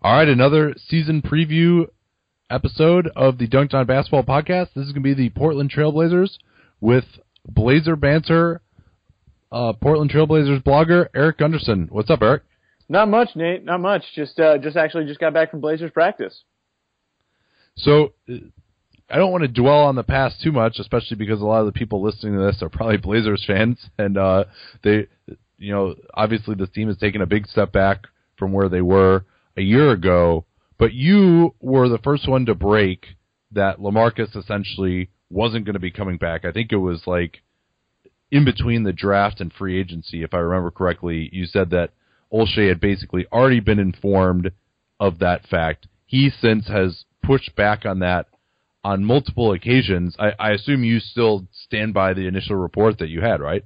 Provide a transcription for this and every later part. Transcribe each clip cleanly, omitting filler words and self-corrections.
All right, another season preview episode of the Dunked On Basketball podcast. This is going to be the Portland Trailblazers with Blazer Banter, Portland Trailblazers blogger Eric Gunderson. What's up, Eric? Not much, Nate. Not much. Just got back from Blazers practice. So I don't want to dwell on the past too much, especially because a lot of the people listening to this are probably Blazers fans, and they, obviously this team has taken a big step back from where they were a year ago, but you were the first one to break that LaMarcus essentially wasn't going to be coming back. I think it was like in between the draft and free agency, if I remember correctly. You said that Olshey had basically already been informed of that fact. He since has pushed back on that on multiple occasions. I assume you still stand by the initial report that you had, right?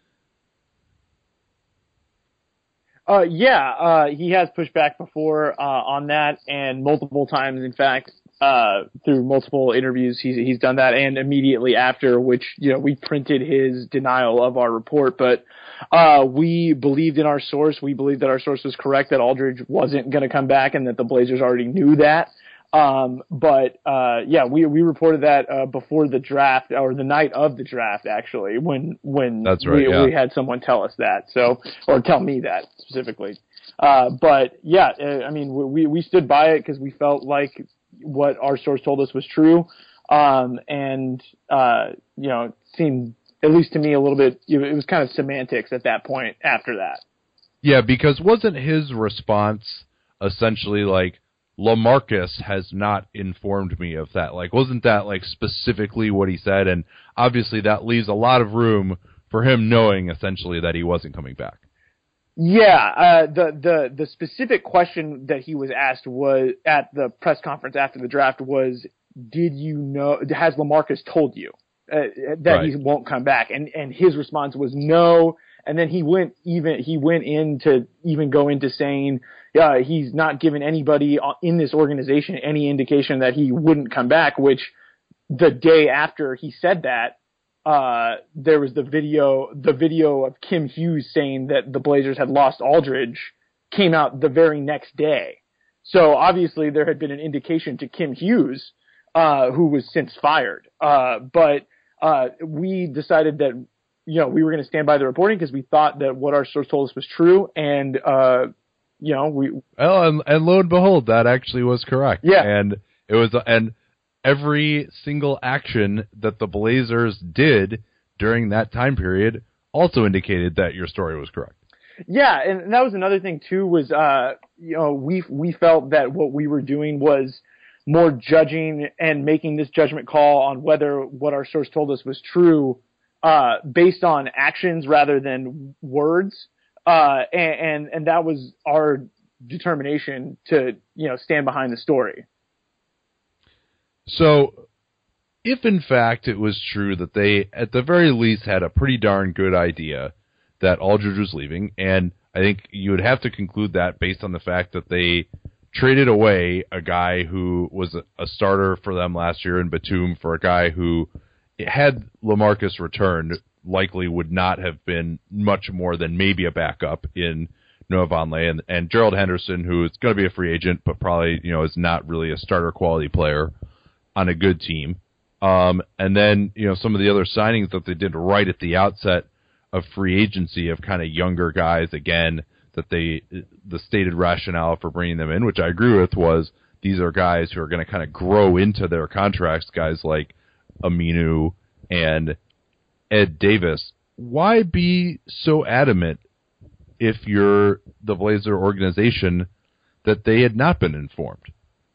He has pushed back before on that, and multiple times, in fact, through multiple interviews, he's done that, and immediately after, which we printed his denial of our report. But we believed in our source. We believed that our source was correct, that Aldridge wasn't going to come back, and that the Blazers already knew that. We reported that before the draft, or the night of the draft, actually, when That's right, we had someone tell us that, or tell me that specifically. We stood by it because we felt like what our source told us was true, it seemed, at least to me, a little bit, it was kind of semantics at that point after that. Yeah, because wasn't his response essentially like, LaMarcus has not informed me of that? Like, wasn't that like specifically what he said? And obviously that leaves a lot of room for him knowing essentially that he wasn't coming back. Yeah, the specific question that he was asked was at the press conference after the draft was, did you know, has LaMarcus told you that he won't come back? And his response was no. And then he went into saying, he's not given anybody in this organization any indication that he wouldn't come back, which the day after he said that, there was the video of Kim Hughes saying that the Blazers had lost Aldridge came out the very next day. So obviously there had been an indication to Kim Hughes, who was since fired. But we decided that, we were going to stand by the reporting because we thought that what our source told us was true. And, and lo and behold, that actually was correct. Yeah. And it was, and every single action that the Blazers did during that time period also indicated that your story was correct. Yeah. And that was another thing too, was, we felt that what we were doing was more judging and making this judgment call on whether what our source told us was true, based on actions rather than words. And that was our determination to, stand behind the story. So if in fact it was true that they at the very least had a pretty darn good idea that Aldridge was leaving, and I think you would have to conclude that based on the fact that they traded away a guy who was a starter for them last year in Batum for a guy who, had LaMarcus returned, likely would not have been much more than maybe a backup in Noah Vonleh, and Gerald Henderson, who is going to be a free agent, but probably, is not really a starter quality player on a good team. And then, some of the other signings that they did right at the outset of free agency of kind of younger guys, again, that the stated rationale for bringing them in, which I agree with, was these are guys who are going to kind of grow into their contracts, guys like Aminu and Ed Davis. Why be so adamant if you're the Blazer organization that they had not been informed?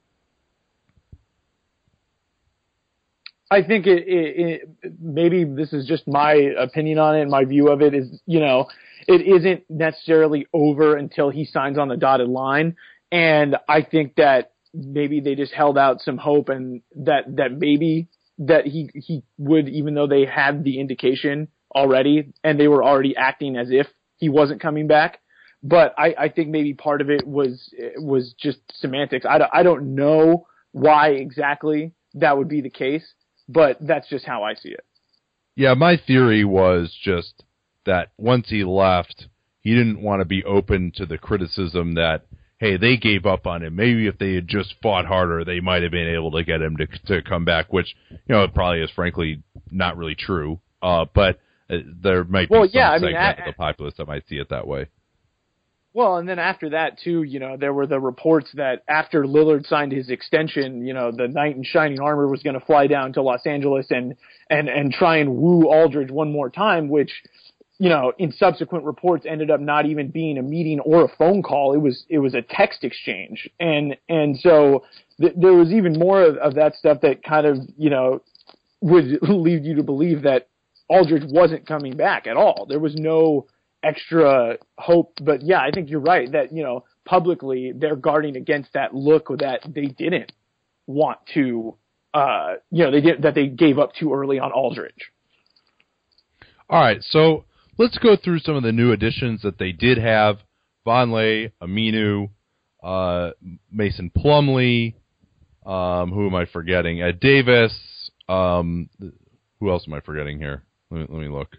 I think it maybe this is just my opinion on it. My view of it is, it isn't necessarily over until he signs on the dotted line. And I think that maybe they just held out some hope, and that maybe that he would, even though they had the indication already and they were already acting as if he wasn't coming back. But I think maybe part of it was just semantics. I don't know why exactly that would be the case, but that's just how I see it. Yeah, my theory was just that once he left, he didn't want to be open to the criticism that, hey, they gave up on him. Maybe if they had just fought harder, they might have been able to get him to come back, which, it probably is frankly not really true. But there might be some segment of the populace that might see it that way. Well, and then after that, too, there were the reports that after Lillard signed his extension, the knight in shining armor was going to fly down to Los Angeles and try and woo Aldridge one more time, which, in subsequent reports ended up not even being a meeting or a phone call. It was a text exchange. And so there was even more of that stuff that kind of, would lead you to believe that Aldridge wasn't coming back at all. There was no extra hope, but yeah, I think you're right that, publicly they're guarding against that look that they didn't want to, that they gave up too early on Aldridge. All right. So let's go through some of the new additions that they did have. Vonleh, Aminu, Mason Plumlee, who am I forgetting? Ed Davis, who else am I forgetting here? Let me look.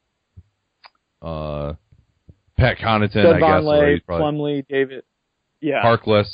Pat Connaughton, I guess. Vonleh, Plumlee, David. Yeah. Harkless.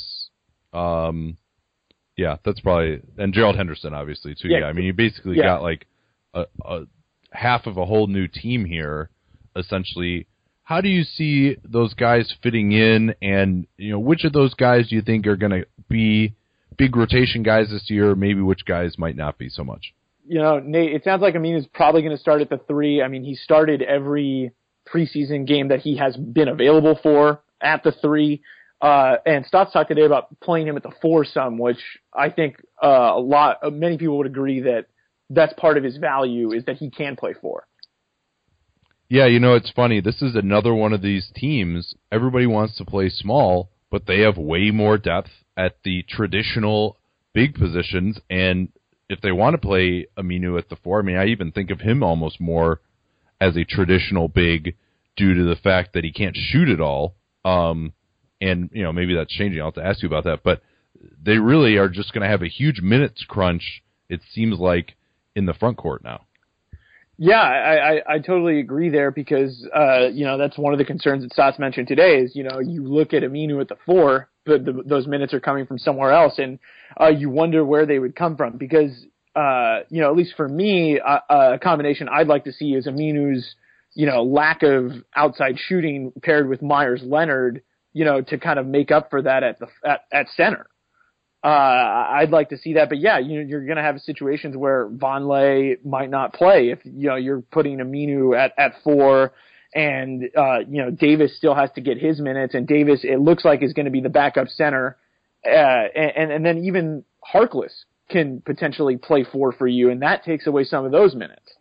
Yeah, that's probably, and Gerald Henderson, obviously, too. Yeah, I mean, you basically got like a half of a whole new team here, essentially. How do you see those guys fitting in, and which of those guys do you think are going to be big rotation guys this year? Maybe which guys might not be so much? Nate, it sounds like Aminu's probably going to start at the 3. I mean, he started every preseason game that he has been available for at the 3. And Stotts talked today about playing him at the 4 some, which I think many people would agree that that's part of his value, is that he can play 4. Yeah, it's funny. This is another one of these teams. Everybody wants to play small, but they have way more depth at the traditional big positions. And if they want to play Aminu at the 4, I mean, I even think of him almost more as a traditional big due to the fact that he can't shoot at all. And, maybe that's changing. I'll have to ask you about that. But they really are just going to have a huge minutes crunch, it seems like, in the front court now. Yeah, I totally agree there because, that's one of the concerns that Stotts mentioned today is, you look at Aminu at the 4, but those minutes are coming from somewhere else, and you wonder where they would come from because, at least for me, a combination I'd like to see is Aminu's, lack of outside shooting paired with Myers Leonard, to kind of make up for that at center. I'd like to see that, but yeah, you're going to have situations where Vonleh might not play if, you're putting Aminu at 4 and, Davis still has to get his minutes, and Davis, it looks like, is going to be the backup center. And then even Harkless can potentially play 4 for you, and that takes away some of those minutes.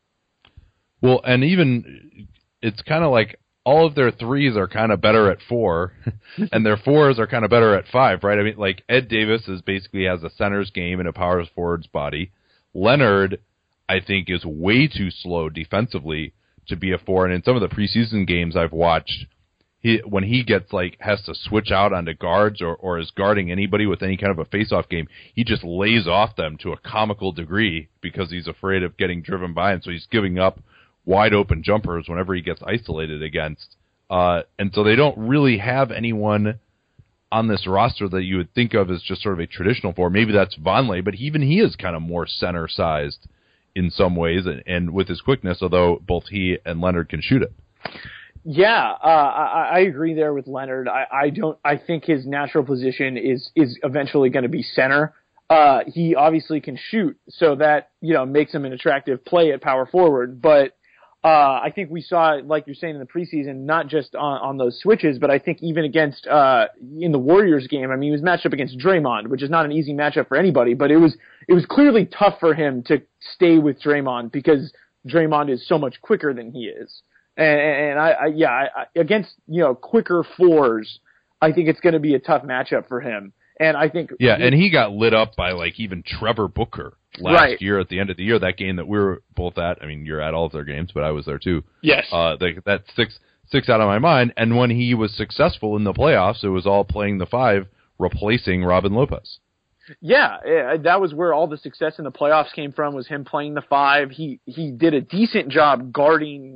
Well, and even it's kind of like all of their 3s are kind of better at 4, and their 4s are kind of better at 5, right? I mean, like Ed Davis basically has a center's game and a power forward's body. Leonard, I think, is way too slow defensively to be a 4, and in some of the preseason games I've watched, when he has to switch out onto guards or is guarding anybody with any kind of a face-off game, he just lays off them to a comical degree because he's afraid of getting driven by, and so he's giving up wide open jumpers whenever he gets isolated against. And so they don't really have anyone on this roster that you would think of as just sort of a traditional 4. Maybe that's Vonleh, but even he is kind of more center-sized in some ways and with his quickness, although both he and Leonard can shoot it. Yeah, I agree there with Leonard. I think his natural position is eventually going to be center. He obviously can shoot, so that, makes him an attractive play at power forward, but I think we saw, like you're saying in the preseason, not just on those switches, but I think even against, in the Warriors game, I mean, he was matched up against Draymond, which is not an easy matchup for anybody, but it was clearly tough for him to stay with Draymond because Draymond is so much quicker than he is. And against, quicker 4s, I think it's going to be a tough matchup for him. And I think, and he got lit up by even Trevor Booker last year at the end of the year. That game that we were both at. I mean, you're at all of their games, but I was there too. Yes. That six out of my mind. And when he was successful in the playoffs, it was all playing the 5, replacing Robin Lopez. Yeah, that was where all the success in the playoffs came from. Was him playing the 5. He did a decent job guarding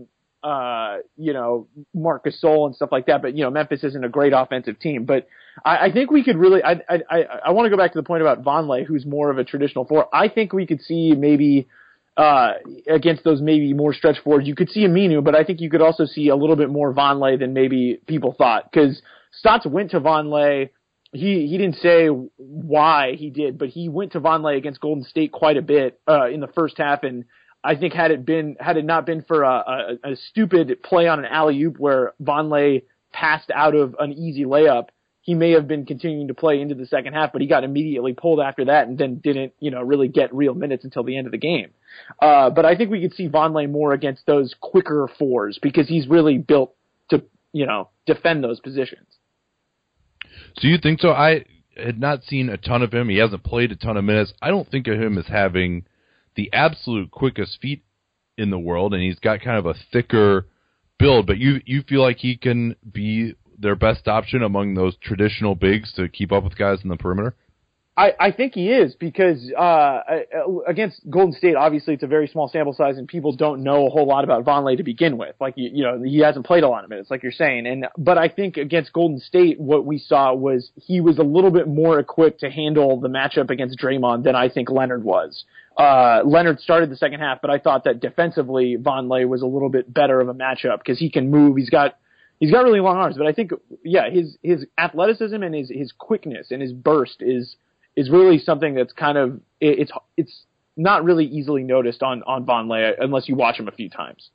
Marc Gasol and stuff like that. But, Memphis isn't a great offensive team. But I think we could really, I want to go back to the point about Vonleh, who's more of a traditional four. I think we could see maybe, against those maybe more stretch forwards, you could see Aminu, but I think you could also see a little bit more Vonleh than maybe people thought. Because Stotts went to Vonleh. He didn't say why he did, but he went to Vonleh against Golden State quite a bit in the first half, and I think had it not been for a stupid play on an alley-oop where Vonleh passed out of an easy layup, he may have been continuing to play into the second half, but he got immediately pulled after that and then didn't, really get real minutes until the end of the game. But I think we could see Vonleh more against those quicker fours because he's really built to, defend those positions. So you think so? I had not seen a ton of him. He hasn't played a ton of minutes. I don't think of him as having the absolute quickest feet in the world, and he's got kind of a thicker build. But you feel like he can be their best option among those traditional bigs to keep up with guys in the perimeter? I think he is because against Golden State, obviously it's a very small sample size and people don't know a whole lot about Vonleh to begin with. Like, he hasn't played a lot of minutes, like you're saying. But I think against Golden State, what we saw was he was a little bit more equipped to handle the matchup against Draymond than I think Leonard was. Leonard started the second half, but I thought that defensively Vonleh was a little bit better of a matchup because he can move. He's got really long arms, but I think, his athleticism and his quickness and his burst is really something that's kind of, it's not really easily noticed on Vonleh unless you watch him a few times.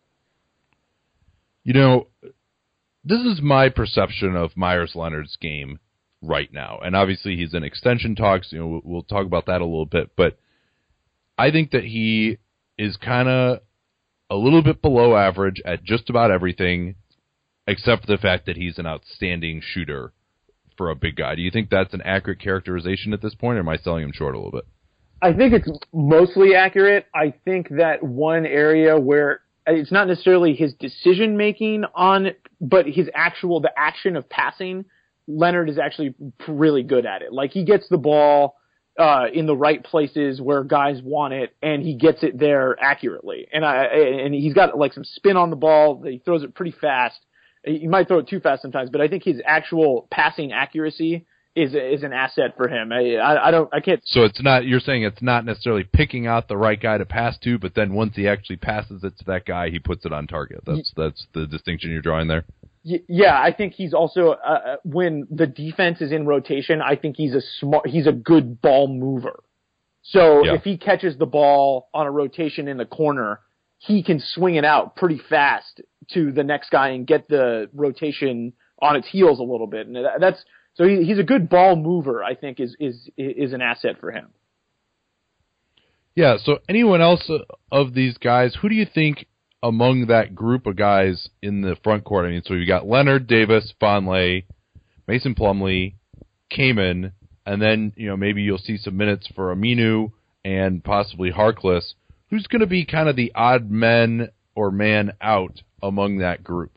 This is my perception of Meyers Leonard's game right now. And obviously he's in extension talks. We'll talk about that a little bit, but I think that he is kind of a little bit below average at just about everything, except for the fact that he's an outstanding shooter for a big guy. Do you think that's an accurate characterization at this point, or am I selling him short a little bit? I think it's mostly accurate. I think that one area where it's not necessarily his decision making but the action of passing, Leonard is actually really good at it. Like, he gets the ball in the right places where guys want it, and he gets it there accurately. And he's got like some spin on the ball. He throws it pretty fast. He might throw it too fast sometimes, but I think his actual passing accuracy is an asset for him. I can't. So you're saying it's not necessarily picking out the right guy to pass to, but then once he actually passes it to that guy, he puts it on target. That's the distinction you're drawing there. Yeah, I think he's also when the defense is in rotation, I think he's a good ball mover. So if he catches the ball on a rotation in the corner, he can swing it out pretty fast to the next guy and get the rotation on its heels a little bit. And so he's a good ball mover, I think is an asset for him. Yeah. So anyone else of these guys, who do you think among that group of guys in the front court? I mean, so you got Leonard, Davis, Vonleh, Mason Plumlee, Kaman, and then, maybe you'll see some minutes for Aminu and possibly Harkless. Who's going to be kind of the odd man out among that group?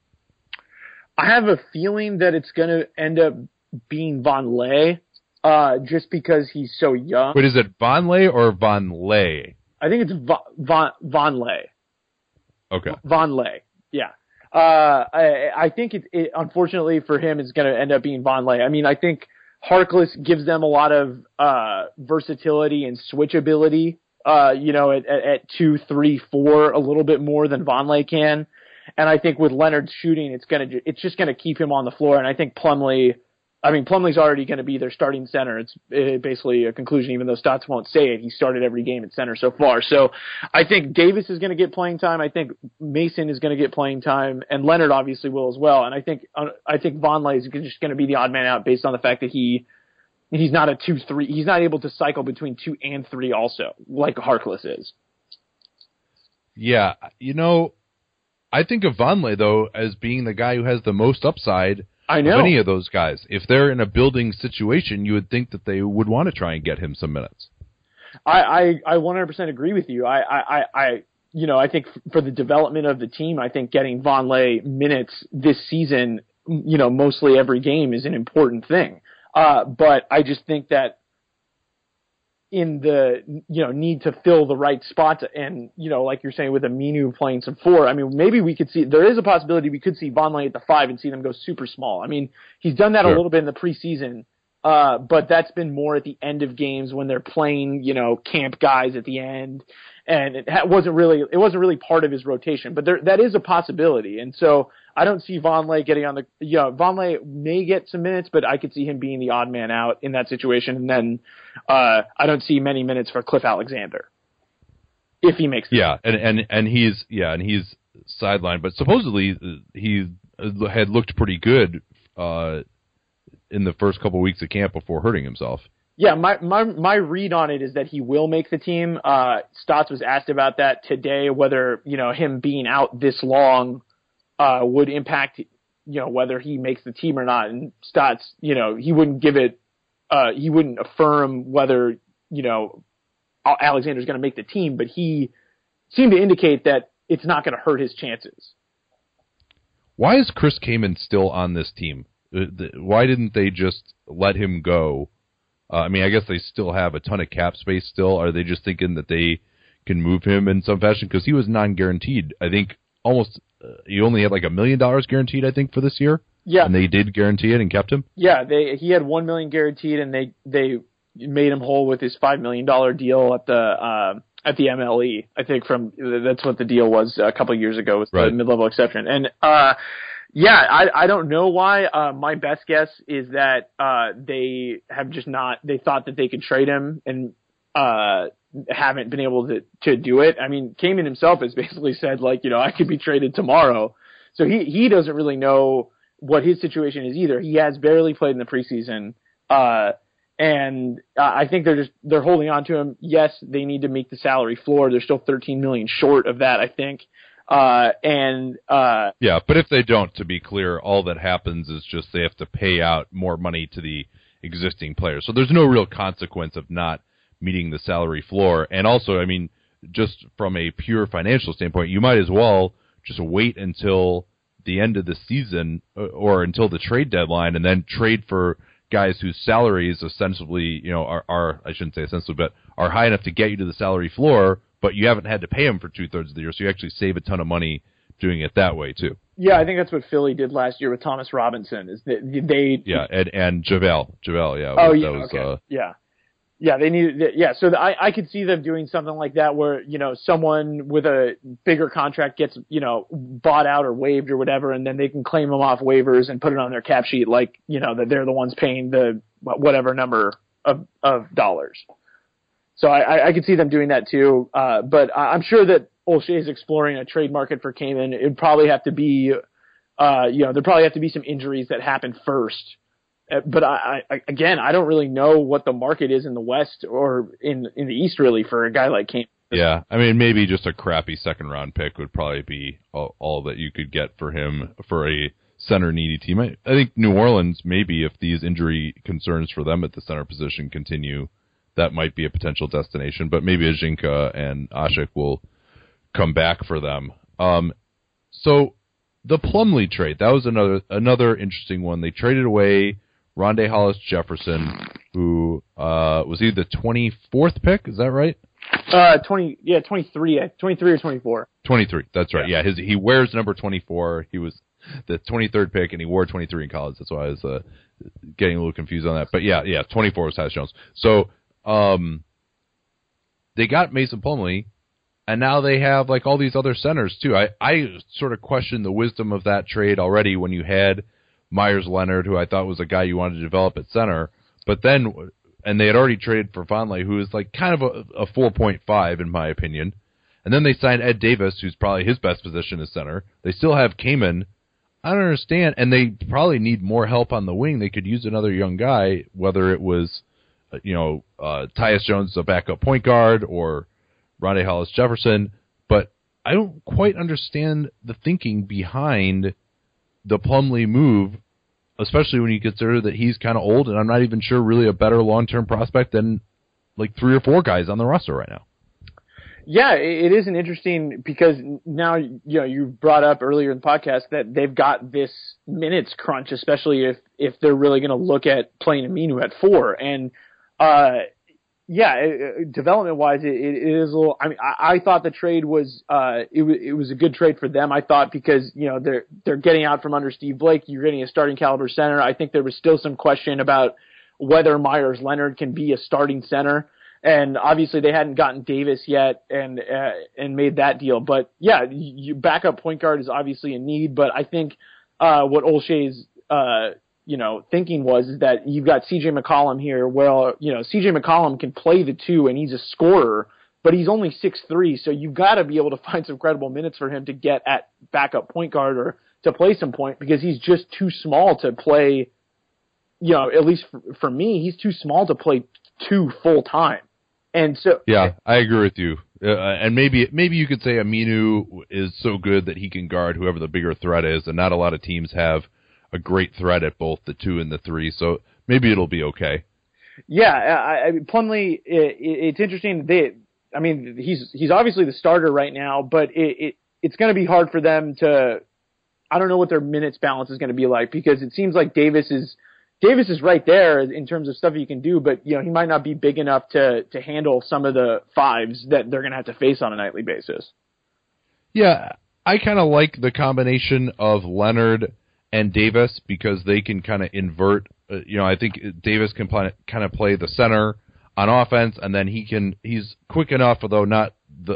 I have a feeling that it's going to end up being Vonleh, just because he's so young. Wait, is it Vonleh or Vonleh? I think it's Vonleh. Okay. Vonleh, yeah. I think it unfortunately for him, it's going to end up being Vonleh. I mean, I think Harkless gives them a lot of versatility and switchability. At 2, 3, 4, a little bit more than Vonleh can. And I think with Leonard's shooting, it's just gonna keep him on the floor. And I think Plumlee's already gonna be their starting center. It's basically a conclusion, even though Stotts won't say it. He started every game at center so far. So I think Davis is gonna get playing time. I think Mason is gonna get playing time, and Leonard obviously will as well. And I think Vonleh is just gonna be the odd man out based on the fact that he's not a 2-3. He's not able to cycle between 2 and 3 also, like Harkless is. Yeah. I think of Vonleh, though, as being the guy who has the most upside of any of those guys. If they're in a building situation, you would think that they would want to try and get him some minutes. I 100% agree with you. I think for the development of the team, I think getting Vonleh minutes this season, mostly every game is an important thing. But I just think that in the, need to fill the right spots. And, like you're saying with Aminu playing some 4, I mean, maybe we could see, there is a possibility we could see Vonleh at the 5 and see them go super small. I mean, he's done that a little bit in the preseason, but that's been more at the end of games when they're playing, camp guys at the end. And it wasn't really part of his rotation, but that is a possibility. And so I don't see Vonleh getting on Vonleh may get some minutes, but I could see him being the odd man out in that situation. And then, I don't see many minutes for Cliff Alexander if he makes it. Yeah. And he's sidelined, but supposedly he had looked pretty good, in the first couple of weeks of camp before hurting himself. Yeah, my read on it is that he will make the team. Stotts was asked about that today, whether, him being out this long, would impact, whether he makes the team or not. And Stotts, he wouldn't give it, he wouldn't affirm whether, Alexander's going to make the team, but he seemed to indicate that it's not going to hurt his chances. Why is Chris Kaman still on this team? Why didn't they just let him go? I mean, I guess they still have a ton of cap space still. Are they just thinking that they can move him in some fashion? Because he was non-guaranteed. I think almost he only had like $1 million guaranteed, I think, for this year. Yeah. And they did guarantee it and kept him? Yeah, he had $1 million guaranteed, and they made him whole with his $5 million deal at the MLE. I think that's what the deal was a couple of years ago with the mid-level exception. And yeah, I don't know why. My best guess is that they have just not. They thought that they could trade him and haven't been able to do it. I mean, Kaman himself has basically said, like, I could be traded tomorrow. So he doesn't really know what his situation is either. He has barely played in the preseason, and I think they're holding on to him. Yes, they need to meet the salary floor. They're still $13 million short of that, I think. Yeah, but if they don't, to be clear, all that happens is just they have to pay out more money to the existing players. So there's no real consequence of not meeting the salary floor. And also, I mean, just from a pure financial standpoint, you might as well just wait until the end of the season or until the trade deadline and then trade for guys whose salaries ostensibly, are I shouldn't say ostensibly, but are high enough to get you to the salary floor, but you haven't had to pay them for 2/3 of the year, so you actually save a ton of money doing it that way too. Yeah, I think that's what Philly did last year with Thomas Robinson. Is they and JaVale, yeah. Oh yeah, okay. Yeah, they needed. Yeah, so I could see them doing something like that where someone with a bigger contract gets bought out or waived or whatever, and then they can claim them off waivers and put it on their cap sheet like that they're the ones paying the whatever number of dollars. So I could see them doing that too, but I'm sure that Olshey is exploring a trade market for Kaman. It'd probably have to be, there'd probably have to be some injuries that happen first. But I don't really know what the market is in the West or in the East really for a guy like Kaman. Yeah, I mean maybe just a crappy second-round pick would probably be all that you could get for him for a center-needy team. I think New Orleans, maybe if these injury concerns for them at the center position continue, that might be a potential destination, but maybe Ajinka and Asik will come back for them. So the Plumlee trade, that was another interesting one. They traded away Rondae Hollis-Jefferson, who was he the 24th pick? Is that right? 23 or 24. 23, that's right. Yeah, he wears number 24. He was the 23rd pick, and he wore 23 in college. That's why I was getting a little confused on that. But yeah, 24 was Tyus Jones. So they got Mason Plumlee, and now they have like all these other centers too. I sort of questioned the wisdom of that trade already when you had Myers Leonard, who I thought was a guy you wanted to develop at center, but then and they had already traded for Vonleh, who is like kind of a 4.5 in my opinion. And then they signed Ed Davis, who's probably his best position as center. They still have Kaman. I don't understand, and they probably need more help on the wing. They could use another young guy, whether it was Tyus Jones, a backup point guard, or Rondae Hollis-Jefferson, but I don't quite understand the thinking behind the Plumlee move, especially when you consider that he's kind of old, and I'm not even sure really a better long-term prospect than like 3 or 4 guys on the roster right now. Yeah, it is an interesting because now you brought up earlier in the podcast that they've got this minutes crunch, especially if they're really going to look at playing Aminu at 4, and development-wise, it is a little. I mean, I thought the trade was it was a good trade for them. I thought because they're getting out from under Steve Blake. You're getting a starting caliber center. I think there was still some question about whether Myers Leonard can be a starting center, and obviously they hadn't gotten Davis yet and made that deal. But yeah, your backup point guard is obviously a need. But I think what Olshey's thinking was is that you've got C.J. McCollum here. Well, C.J. McCollum can play the two, and he's a scorer, but he's only 6'3", so you've got to be able to find some credible minutes for him to get at backup point guard or to play some point because he's just too small to play. At least for me, he's too small to play two full time. And so, yeah, I agree with you. And maybe you could say Aminu is so good that he can guard whoever the bigger threat is, and not a lot of teams have a great threat at both the 2 and the 3, so maybe it'll be okay. Yeah, Plumlee, it's interesting. He's obviously the starter right now, but it's going to be hard for them to. I don't know what their minutes balance is going to be like because it seems like Davis is right there in terms of stuff he can do, but he might not be big enough to handle some of the fives that they're going to have to face on a nightly basis. Yeah, I kind of like the combination of Leonard and Davis because they can kind of invert. I think Davis can kind of play the center on offense, and then he's quick enough, although not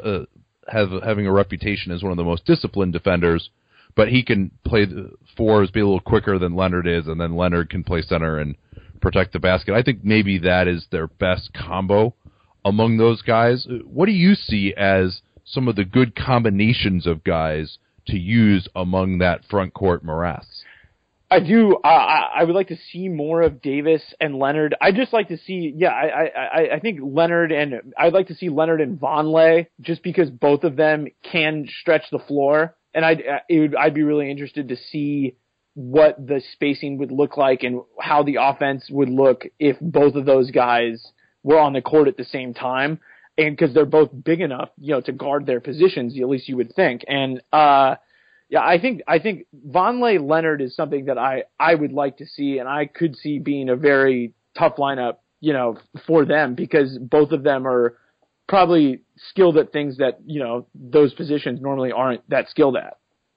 having a reputation as one of the most disciplined defenders, but he can play the fours, be a little quicker than Leonard is, and then Leonard can play center and protect the basket. I think maybe that is their best combo among those guys. What do you see as some of the good combinations of guys to use among that front court morass? I do. I would like to see more of Davis and Leonard. I'd just like to see. Yeah, I think Leonard and I'd like to see Leonard and Vonleh just because both of them can stretch the floor, and I'd be really interested to see what the spacing would look like and how the offense would look if both of those guys were on the court at the same time, and because they're both big enough, to guard their positions. At least you would think, and. Yeah, I think Vonleh Leonard is something that I would like to see, and I could see being a very tough lineup, for them because both of them are probably skilled at things that, those positions normally aren't that skilled at.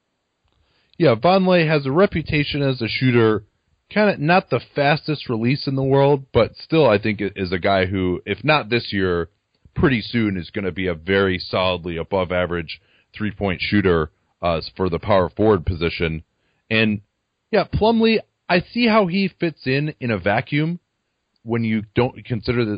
Yeah, Vonleh has a reputation as a shooter, kind of not the fastest release in the world, but still I think is a guy who, if not this year, pretty soon is going to be a very solidly above average 3-point shooter for the power forward position. And yeah, Plumlee, I see how he fits in a vacuum when you don't consider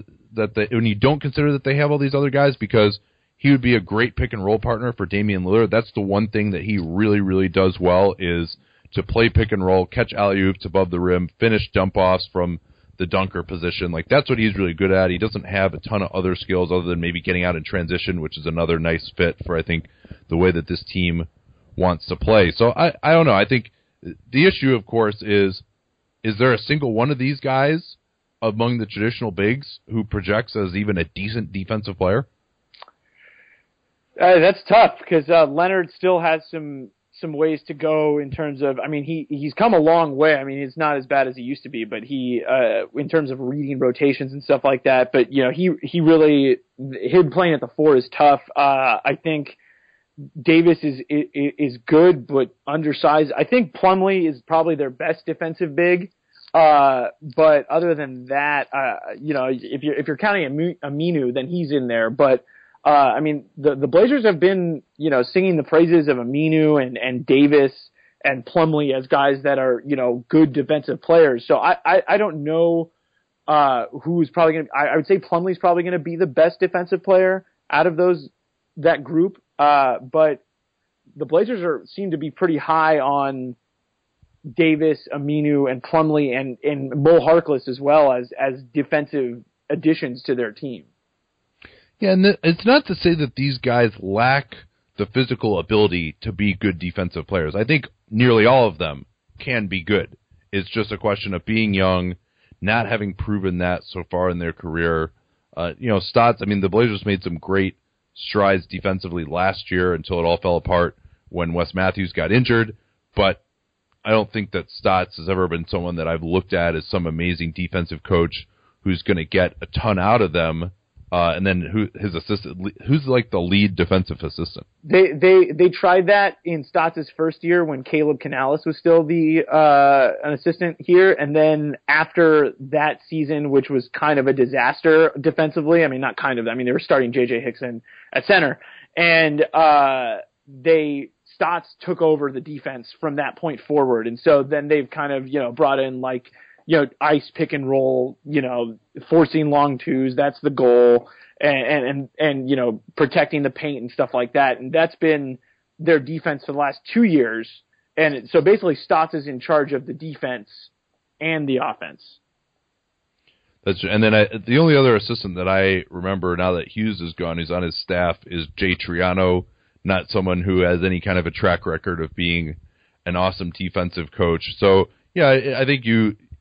that they have all these other guys, because he would be a great pick and roll partner for Damian Lillard. That's the one thing that he really, really does well, is to play pick and roll, catch alley-oops above the rim, finish dump-offs from the dunker position. Like, that's what he's really good at. He doesn't have a ton of other skills other than maybe getting out in transition, which is another nice fit for, I think, the way that this team wants to play. So I don't know. I think the issue, of course, is there a single one of these guys among the traditional bigs who projects as even a decent defensive player? That's tough because Leonard still has some ways to go in terms of, he's come a long way. It's not as bad as he used to be, but he, in terms of reading rotations and stuff like that, but he really, him playing at the 4 is tough. I think Davis is good, but undersized. I think Plumlee is probably their best defensive big. But other than that, if you're counting Aminu, then he's in there. But, the Blazers have been, singing the praises of Aminu and Davis and Plumlee as guys that are, good defensive players. So I don't know, who's probably going to, I would say Plumlee's probably going to be the best defensive player out of that group. But the Blazers seem to be pretty high on Davis, Aminu, and Plumlee, and Mo Harkless as well as defensive additions to their team. Yeah, and it's not to say that these guys lack the physical ability to be good defensive players. I think nearly all of them can be good. It's just a question of being young, not having proven that so far in their career. Stotts, the Blazers made some great strides defensively last year until it all fell apart when Wes Matthews got injured, but I don't think that Stotts has ever been someone that I've looked at as some amazing defensive coach who's going to get a ton out of them. and then who's like the lead defensive assistant? They tried that in Stotts' first year when Caleb Canales was still an assistant here, and then after that season, which was kind of a disaster defensively. I mean, not kind of. I mean, they were starting J.J. Hickson at center, and Stotts took over the defense from that point forward, and so then they've kind of brought in like ice pick and roll, forcing long twos. That's the goal, and protecting the paint and stuff like that. And that's been their defense for the last 2 years. And so basically Stotts is in charge of the defense and the offense. And then the only other assistant that I remember now that Hughes is gone, who's on his staff, is Jay Triano, not someone who has any kind of a track record of being an awesome defensive coach. So, yeah, I think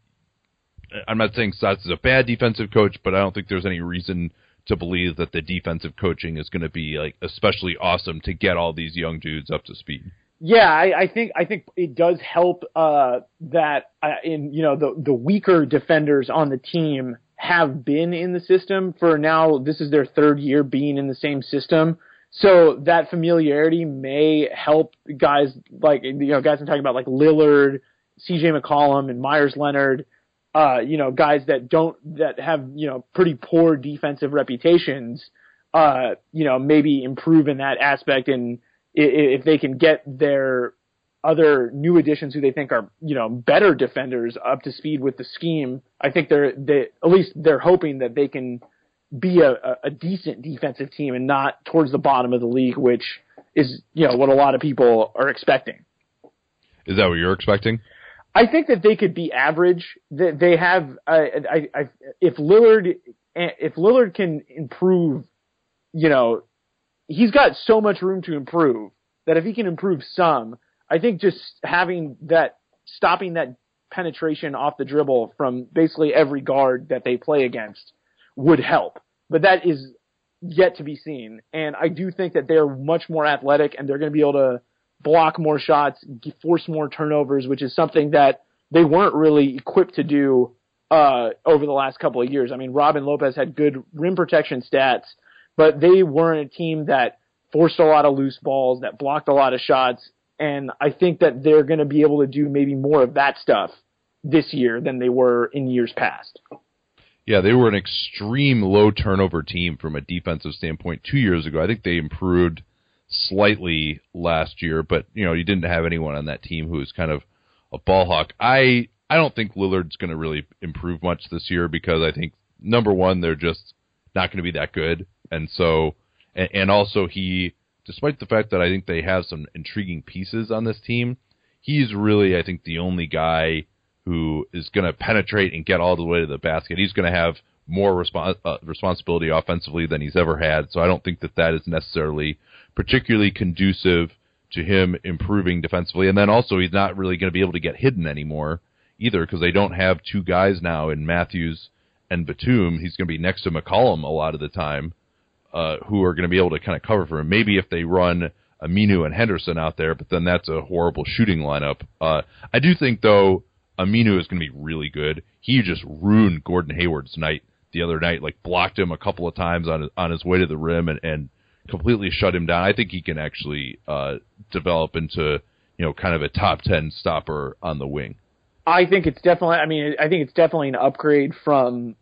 I'm not saying Stotts is a bad defensive coach, but I don't think there's any reason to believe that the defensive coaching is going to be like especially awesome to get all these young dudes up to speed. Yeah, I think it does help that the weaker defenders on the team have been in the system for now. This is their third year being in the same system, so that familiarity may help guys like guys I'm talking about like Lillard, C.J. McCollum, and Myers Leonard. Guys that have, pretty poor defensive reputations, maybe improve in that aspect. And if they can get their other new additions who they think are, better defenders up to speed with the scheme, I think at least they're hoping that they can be a decent defensive team and not towards the bottom of the league, which is, what a lot of people are expecting. Is that what you're expecting? I think that they could be average. They have, if Lillard can improve, he's got so much room to improve that if he can improve some, I think just stopping that penetration off the dribble from basically every guard that they play against would help. But that is yet to be seen. And I do think that they're much more athletic and they're going to be able to block more shots, force more turnovers, which is something that they weren't really equipped to do over the last couple of years. I mean, Robin Lopez had good rim protection stats, but they weren't a team that forced a lot of loose balls, that blocked a lot of shots, and I think that they're going to be able to do maybe more of that stuff this year than they were in years past. Yeah, they were an extreme low turnover team from a defensive standpoint 2 years ago. I think they improved slightly last year, but you didn't have anyone on that team who was kind of a ball hawk. I don't think Lillard's going to really improve much this year because I think number one, they're just not going to be that good, and so and also he, despite the fact that I think they have some intriguing pieces on this team, he's really I think the only guy who is going to penetrate and get all the way to the basket. He's going to have more responsibility offensively than he's ever had, so I don't think that is necessarily particularly conducive to him improving defensively. And then also he's not really going to be able to get hidden anymore either because they don't have two guys now in Matthews and Batum. He's going to be next to McCollum a lot of the time who are going to be able to kind of cover for him. Maybe if they run Aminu and Henderson out there, but then that's a horrible shooting lineup. I do think, though, Aminu is going to be really good. He just ruined Gordon Hayward's night the other night, like blocked him a couple of times on his way to the rim and completely shut him down. I think he can actually develop into kind of a top 10 stopper on the wing. I think it's definitely an upgrade from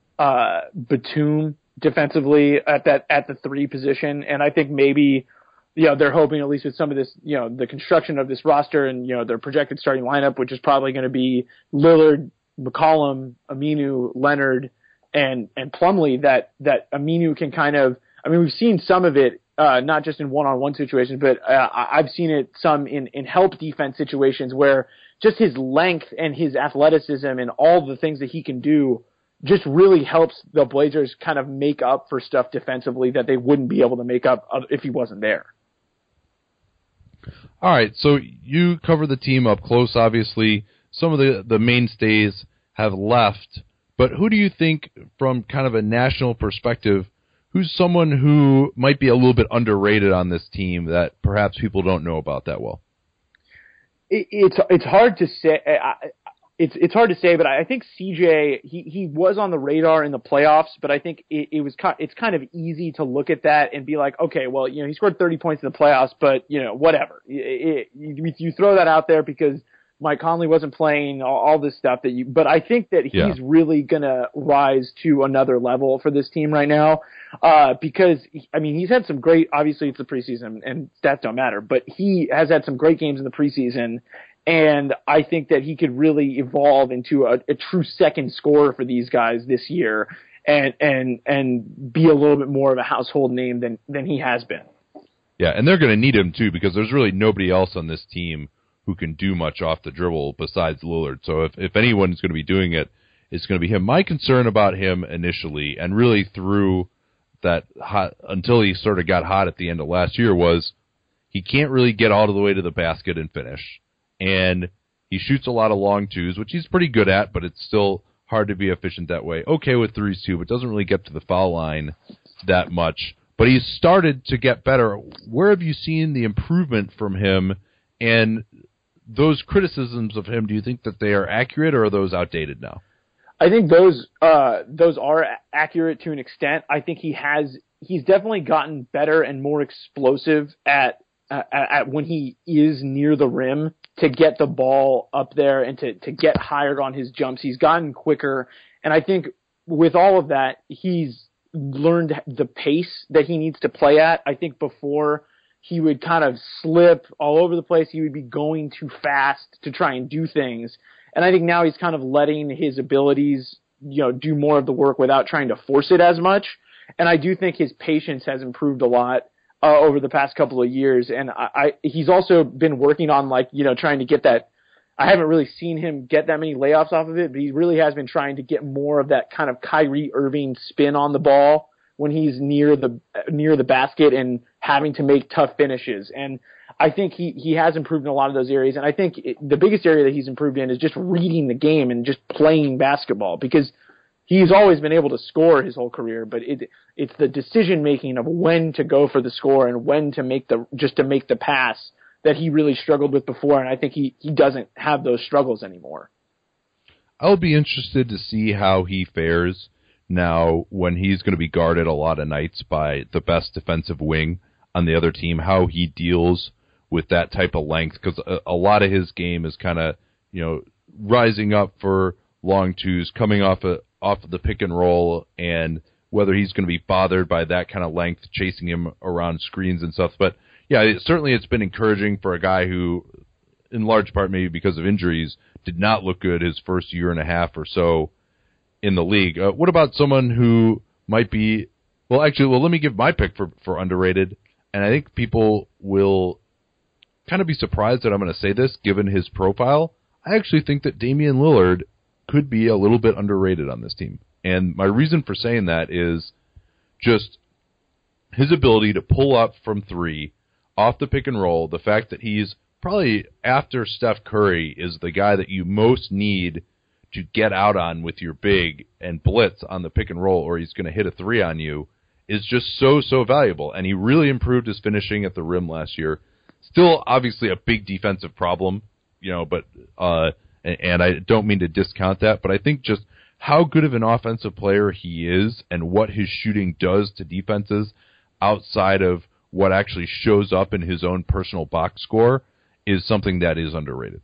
Batum defensively at the 3 position, and I think maybe they're hoping at least with some of this the construction of this roster and their projected starting lineup, which is probably going to be Lillard, McCollum, Aminu, Leonard, and Plumlee, that Aminu can kind of, we've seen some of it not just in one-on-one situations, but I've seen it some in help defense situations where just his length and his athleticism and all the things that he can do just really helps the Blazers kind of make up for stuff defensively that they wouldn't be able to make up if he wasn't there. All right, so you cover the team up close, obviously. Some of the mainstays have left, but who do you think, from kind of a national perspective, who's someone who might be a little bit underrated on this team that perhaps people don't know about that well? It's hard to say. it's hard to say, but I think CJ he was on the radar in the playoffs, but I think it's kind of easy to look at that and be like, okay, well, he scored 30 points in the playoffs, but whatever. You throw that out there because Mike Conley wasn't playing, all this stuff but I think that he's really gonna rise to another level for this team right now, because he's had some great. Obviously, it's the preseason and stats don't matter, but he has had some great games in the preseason. And I think that he could really evolve into a true second scorer for these guys this year and be a little bit more of a household name than he has been. Yeah, and they're going to need him too because there's really nobody else on this team who can do much off the dribble besides Lillard. So if anyone's going to be doing it, it's going to be him. My concern about him initially and really through that until he sort of got hot at the end of last year was he can't really get all the way to the basket and finish. And he shoots a lot of long twos, which he's pretty good at, but it's still hard to be efficient that way. Okay with threes too, but doesn't really get to the foul line that much. But he's started to get better. Where have you seen the improvement from him? And those criticisms of him, do you think that they are accurate or are those outdated now? I think those are accurate to an extent. I think he's definitely gotten better and more explosive at when he is near the rim to get the ball up there and to get higher on his jumps. He's gotten quicker. And I think with all of that, he's learned the pace that he needs to play at. I think before he would kind of slip all over the place. He would be going too fast to try and do things. And I think now he's kind of letting his abilities, do more of the work without trying to force it as much. And I do think his patience has improved a lot over the past couple of years. And he's also been working on trying to get that. I haven't really seen him get that many layups off of it, but he really has been trying to get more of that kind of Kyrie Irving spin on the ball when he's near the basket and having to make tough finishes. And I think he has improved in a lot of those areas. And I think the biggest area that he's improved in is just reading the game and just playing basketball, because he's always been able to score his whole career, but it's the decision making of when to go for the score and when to make the pass that he really struggled with before. And I think he doesn't have those struggles anymore. I'll be interested to see how he fares now when he's going to be guarded a lot of nights by the best defensive wing on the other team, how he deals with that type of length, because a lot of his game is kind of, rising up for long twos, coming off of the pick and roll, and whether he's going to be bothered by that kind of length, chasing him around screens and stuff. But yeah, certainly it's been encouraging for a guy who, in large part maybe because of injuries, did not look good his first year and a half or so in the league. What about someone who might be, let me give my pick for underrated, and I think people will kind of be surprised that I'm going to say this given his profile. I actually think that Damian Lillard could be a little bit underrated on this team. And my reason for saying that is just his ability to pull up from three, off the pick and roll, the fact that he's probably, after Steph Curry, is the guy that you most need to get out on with your big and blitz on the pick and roll, or he's going to hit a three on you, is just so valuable. And he really improved his finishing at the rim last year. Still, obviously, a big defensive problem, but and I don't mean to discount that, but I think just how good of an offensive player he is and what his shooting does to defenses outside of what actually shows up in his own personal box score is something that is underrated.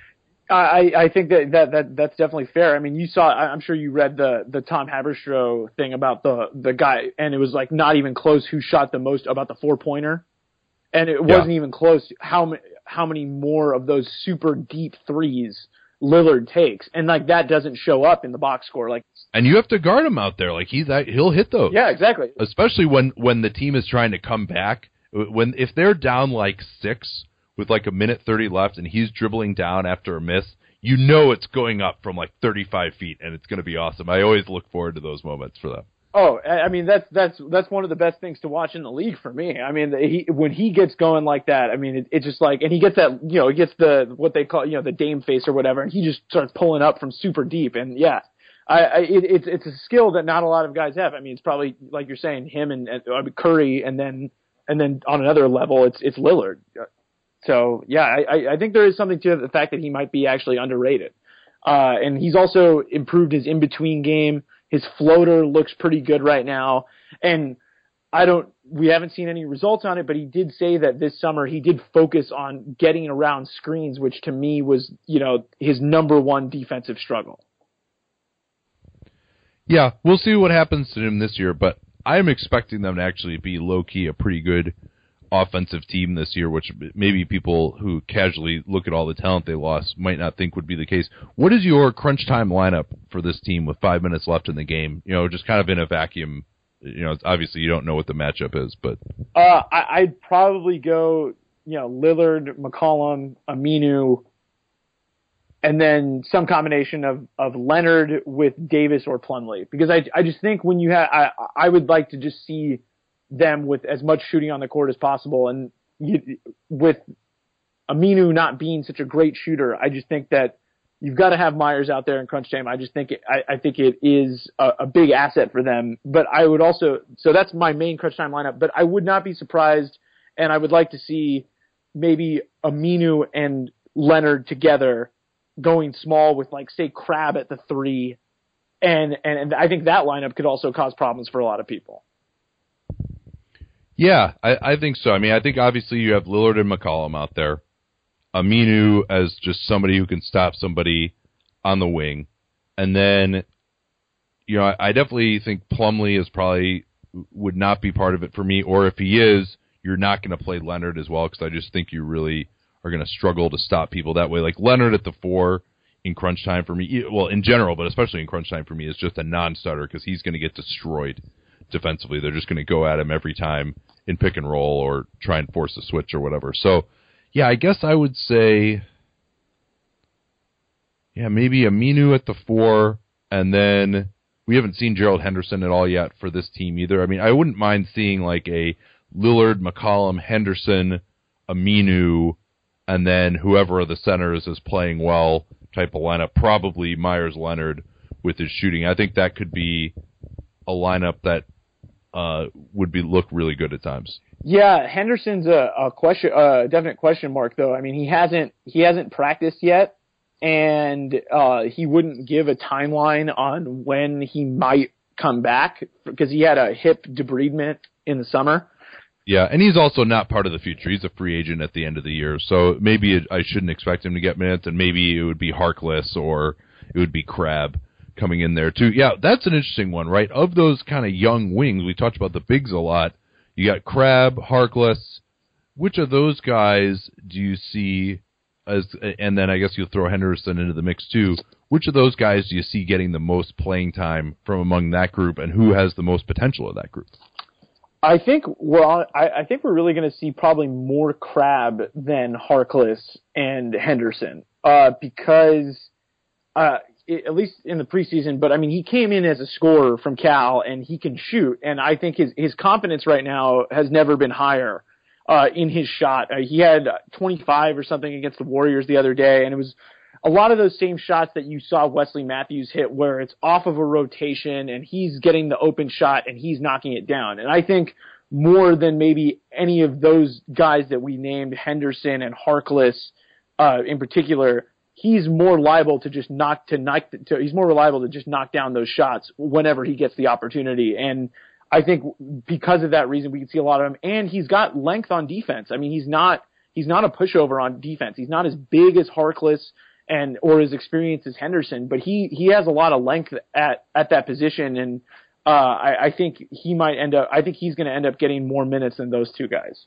I think that's definitely fair. I mean, I'm sure you read the Tom Haberstroh thing about the guy, and it was not even close who shot the most about the 4-pointer. And it wasn't even close how many more of those super deep threes Lillard takes. And that doesn't show up in the box score. And you have to guard him out there. He'll hit those. Yeah, exactly. Especially when the team is trying to come back. If they're down 6 with a minute 30 left and he's dribbling down after a miss, it's going up from 35 feet, and it's going to be awesome. I always look forward to those moments for them. Oh, I mean, that's one of the best things to watch in the league for me. I mean, when he gets going like that, I mean, it's just and he gets that, he gets what they call, the Dame face or whatever, and he just starts pulling up from super deep. And yeah, it's a skill that not a lot of guys have. I mean, it's probably, like you're saying, him and Curry, and then on another level, it's Lillard. So yeah, I think there is something to the fact that he might be actually underrated. And he's also improved his in-between game. His floater looks pretty good right now. And we haven't seen any results on it, but he did say that this summer he did focus on getting around screens, which to me was, his number one defensive struggle. Yeah, we'll see what happens to him this year, but I'm expecting them to actually be low-key a pretty good offensive team this year, which maybe people who casually look at all the talent they lost might not think would be the case. What is your crunch time lineup for this team with 5 minutes left in the game? Just kind of in a vacuum. Obviously you don't know what the matchup is, but I'd probably go, Lillard, McCollum, Aminu, and then some combination of Leonard with Davis or Plumlee, because I just think when you I would like to just see them with as much shooting on the court as possible, and with Aminu not being such a great shooter, I just think that you've got to have Myers out there in crunch time. I just think I think it is a big asset for them. But I would also, so that's my main crunch time lineup. But I would not be surprised, and I would like to see maybe Aminu and Leonard together going small with, like, say, Crabbe at the 3, and I think that lineup could also cause problems for a lot of people. Yeah, I think so. I mean, I think obviously you have Lillard and McCollum out there. Aminu as just somebody who can stop somebody on the wing. And then, I definitely think Plumlee is probably would not be part of it for me. Or if he is, you're not going to play Leonard as well, because I just think you really are going to struggle to stop people that way. Like Leonard at the 4 in crunch time for me, well, in general, but especially in crunch time for me, is just a non-starter because he's going to get destroyed defensively. They're just going to go at him every time in pick and roll or try and force a switch or whatever. So, yeah, I guess I would say, maybe Aminu at the 4, and then we haven't seen Gerald Henderson at all yet for this team either. I mean, I wouldn't mind seeing like a Lillard, McCollum, Henderson, Aminu, and then whoever of the centers is playing well type of lineup, probably Myers Leonard with his shooting. I think that could be a lineup that would look really good at times. Yeah, Henderson's a definite question mark, though. I mean, he hasn't practiced yet, and he wouldn't give a timeline on when he might come back because he had a hip debridement in the summer. Yeah, and he's also not part of the future. He's a free agent at the end of the year, so maybe I shouldn't expect him to get minutes, and maybe it would be Harkless or it would be Crabbe coming in there too. Yeah, that's an interesting one, right? Of those kind of young wings, we talked about the bigs a lot. You got Crabbe, Harkless. Which of those guys do you see as, and then I guess you'll throw Henderson into the mix too, which of those guys do you see getting the most playing time from among that group, and who has the most potential of that group? I think I think we're really going to see probably more Crabbe than Harkless and Henderson because at least in the preseason. But I mean, he came in as a scorer from Cal, and he can shoot. And I think his confidence right now has never been higher in his shot. He had 25 or something against the Warriors the other day, and it was a lot of those same shots that you saw Wesley Matthews hit, where it's off of a rotation and he's getting the open shot and he's knocking it down. And I think more than maybe any of those guys that we named, Henderson and Harkless in particular, he's more liable to just knock down those shots whenever he gets the opportunity. And I think because of that reason, we can see a lot of him. And he's got length on defense. I mean, he's not a pushover on defense. He's not as big as Harkless or as experienced as Henderson, but he has a lot of length at that position, and I think he's going to end up getting more minutes than those two guys.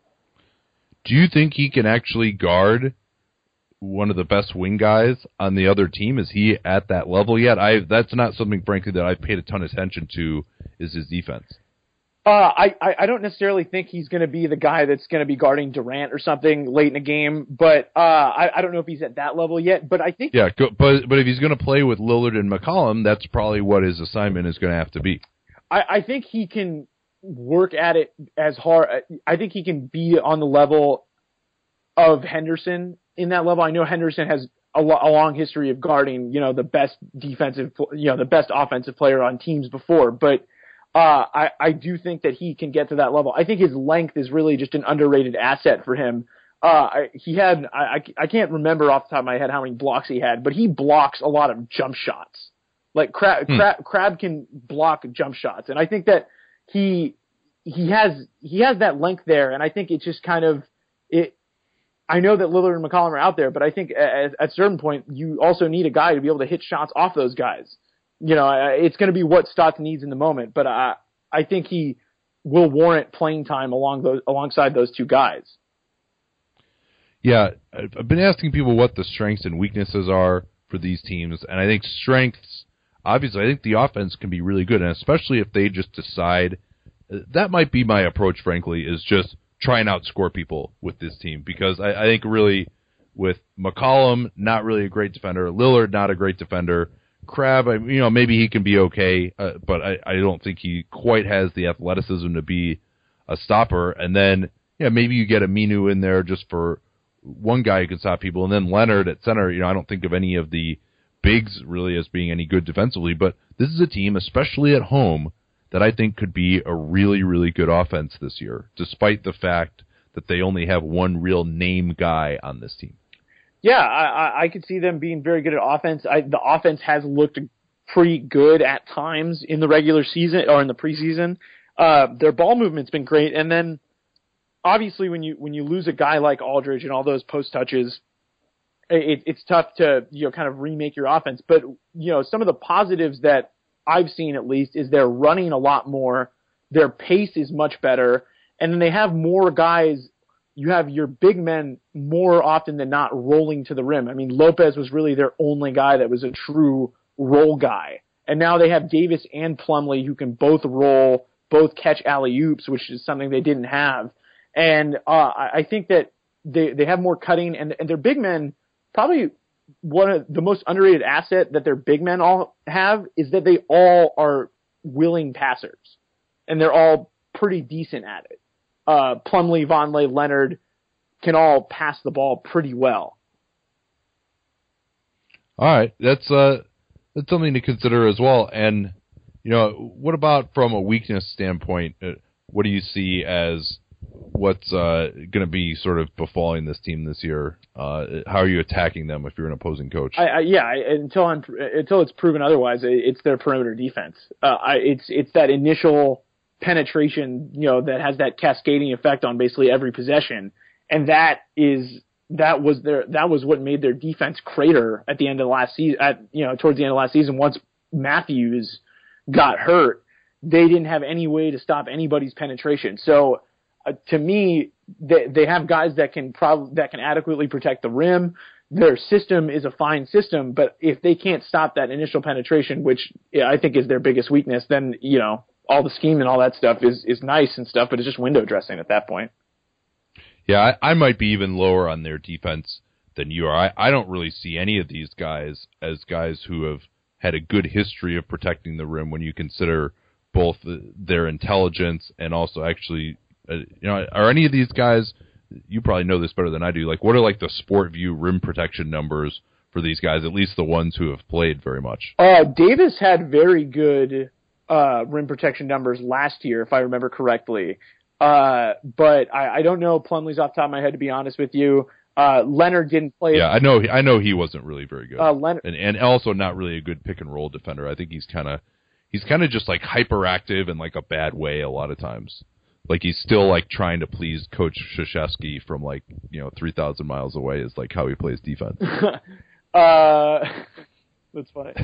Do you think he can actually guard one of the best wing guys on the other team? Is he at that level yet? That's not something, frankly, that I've paid a ton of attention to, is his defense. I don't necessarily think he's going to be the guy that's going to be guarding Durant or something late in the game, but I don't know if he's at that level yet. But I think but if he's going to play with Lillard and McCollum, that's probably what his assignment is going to have to be. I think he can work at it as hard. I think he can be on the level of Henderson in that level. I know Henderson has a long history of guarding, the best the best offensive player on teams before, but I do think that he can get to that level. I think his length is really just an underrated asset for him. He had, I can't remember off the top of my head how many blocks he had, but he blocks a lot of jump shots. Like Crabbe can block jump shots, and I think that he has that length there, and I think it's just kind of it. I know that Lillard and McCollum are out there, but I think at a certain point you also need a guy to be able to hit shots off those guys. You know, it's going to be what Stotts needs in the moment, but I think he will warrant playing time alongside those two guys. Yeah, I've been asking people what the strengths and weaknesses are for these teams, and I think strengths, obviously, I think the offense can be really good, and especially if they just decide, that might be my approach, frankly, is just try and outscore people with this team, because I think really with McCollum, not really a great defender, Lillard, not a great defender, Crabbe, maybe he can be okay, but I don't think he quite has the athleticism to be a stopper, and then maybe you get Aminu in there just for one guy who can stop people, and then Leonard at center. I don't think of any of the bigs really as being any good defensively, but this is a team, especially at home, that I think could be a really, really good offense this year, despite the fact that they only have one real name guy on this team. Yeah, I could see them being very good at offense. The offense has looked pretty good at times in the regular season or in the preseason. Their ball movement's been great, and then obviously when you lose a guy like Aldridge and all those post touches, it's tough to kind of remake your offense. But some of the positives that I've seen at least is they're running a lot more, their pace is much better, and then they have more guys. You have your big men more often than not rolling to the rim. I mean, Lopez was really their only guy that was a true roll guy. And now they have Davis and Plumlee who can both roll, both catch alley-oops, which is something they didn't have. And I think that they have more cutting, and their big men, probably one of the most underrated asset that their big men all have is that they all are willing passers, and they're all pretty decent at it. Plumlee, Vonleh, Leonard can all pass the ball pretty well. All right, that's something to consider as well. And what about from a weakness standpoint? What do you see as what's going to be sort of befalling this team this year? How are you attacking them if you're an opposing coach? Until it's proven otherwise, it's their perimeter defense. It's that initial penetration, that has that cascading effect on basically every possession, and that was what made their defense crater at the end of last season. Towards the end of last season, once Matthews got hurt, they didn't have any way to stop anybody's penetration. So to me, they have guys that can adequately protect the rim. Their system is a fine system, but if they can't stop that initial penetration, which I think is their biggest weakness, then all the scheme and all that stuff is nice and stuff, but it's just window dressing at that point. Yeah, I might be even lower on their defense than you are. I don't really see any of these guys as guys who have had a good history of protecting the rim when you consider both their intelligence and also actually, are any of these guys, you probably know this better than I do, like what are like the SportView rim protection numbers for these guys, at least the ones who have played very much? Davis had very good rim protection numbers last year, if I remember correctly. But I don't know Plumlee's off the top of my head, to be honest with you. Leonard didn't play. Yeah, I know he wasn't really very good. Leonard, and also not really a good pick and roll defender. I think he's kind of just like hyperactive in like a bad way a lot of times. Like he's still like trying to please Coach Krzyzewski from 3,000 miles away is like how he plays defense. That's funny.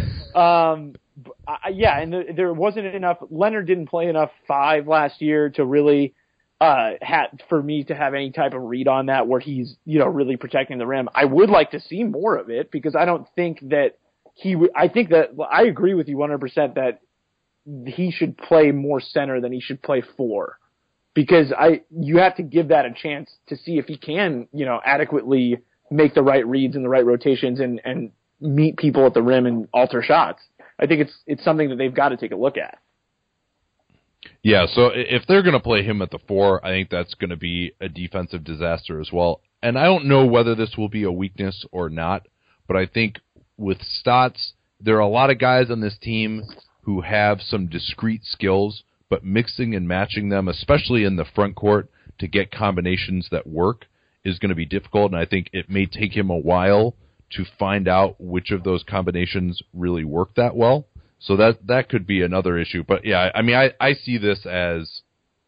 And there wasn't enough. Leonard didn't play enough 5 last year to really for me to have any type of read on that where he's really protecting the rim. I would like to see more of it because I don't think that I agree with you 100% that he should play more center than he should play 4 because you have to give that a chance to see if he can adequately make the right reads and the right rotations and meet people at the rim and alter shots. I think it's something that they've got to take a look at. Yeah, so if they're going to play him at the 4, I think that's going to be a defensive disaster as well. And I don't know whether this will be a weakness or not, but I think with Stotts, there are a lot of guys on this team who have some discrete skills, but mixing and matching them, especially in the front court, to get combinations that work is going to be difficult, and I think it may take him a while to find out which of those combinations really work that well. So that could be another issue. But yeah, I mean, I see this as,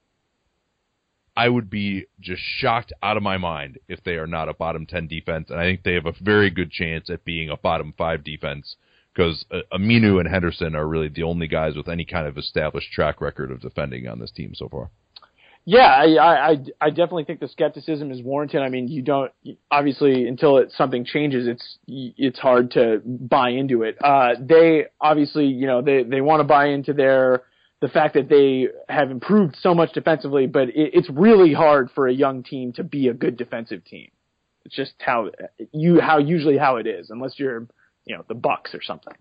I would be just shocked out of my mind if they are not a bottom 10 defense, and I think they have a very good chance at being a bottom 5 defense, because Aminu and Henderson are really the only guys with any kind of established track record of defending on this team so far. Yeah, I definitely think the skepticism is warranted. I mean, you don't, obviously, until something changes, it's hard to buy into it. They obviously, you know, they want to buy into the fact that they have improved so much defensively, but it's really hard for a young team to be a good defensive team. It's just how it is, unless you're, you know, the Bucks or something.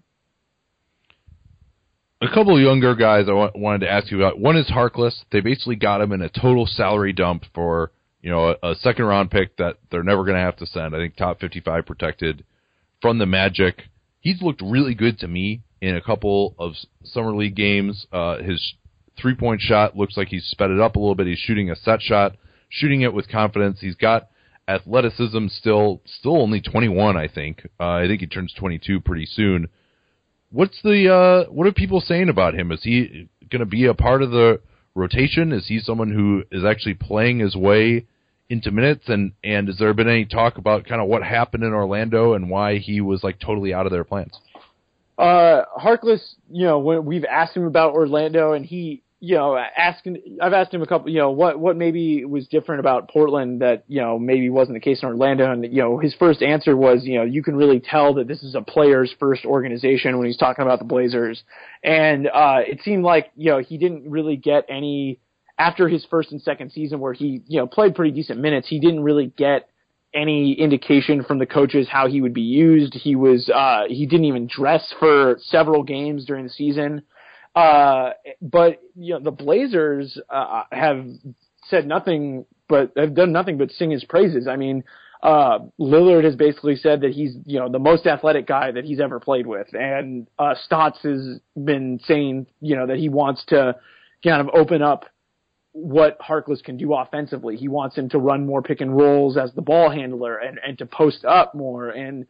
A couple of younger guys I wanted to ask you about. One is Harkless. They basically got him in a total salary dump for, you know, a second round pick that they're never going to have to send. I think top 55 protected from the Magic. He's looked really good to me in a couple of summer league games. His 3-point shot looks like he's sped it up a little bit. He's shooting a set shot, shooting it with confidence. He's got athleticism still only 21, I think. I think he turns 22 pretty soon. What are people saying about him? Is he going to be a part of the rotation? Is he someone who is actually playing his way into minutes? And has there been any talk about kind of what happened in Orlando and why he was like totally out of their plans? Harkless, you know, when we've asked him about Orlando, and he, you know, I've asked him a couple, you know, what maybe was different about Portland that, you know, maybe wasn't the case in Orlando. And, you know, his first answer was, you know, you can really tell that this is a player's first organization when he's talking about the Blazers. And, it seemed like, you know, he didn't really get any, after his first and second season where he, you know, played pretty decent minutes, he didn't really get any indication from the coaches how he would be used. He didn't even dress for several games during the season. But, you know, the Blazers, have said nothing but, have done nothing but sing his praises. I mean, Lillard has basically said that he's, you know, the most athletic guy that he's ever played with. And, Stotts has been saying, you know, that he wants to kind of open up what Harkless can do offensively. He wants him to run more pick and rolls as the ball handler and to post up more. And,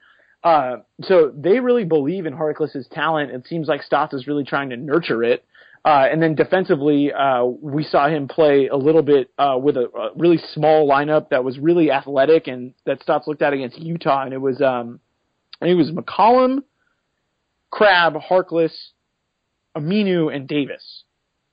so they really believe in Harkless's talent. It seems like Stotts is really trying to nurture it. And then defensively, we saw him play a little bit, with a really small lineup that was really athletic, and that Stotts looked at against Utah. And it was, I think it was McCollum, Crabbe, Harkless, Aminu, and Davis.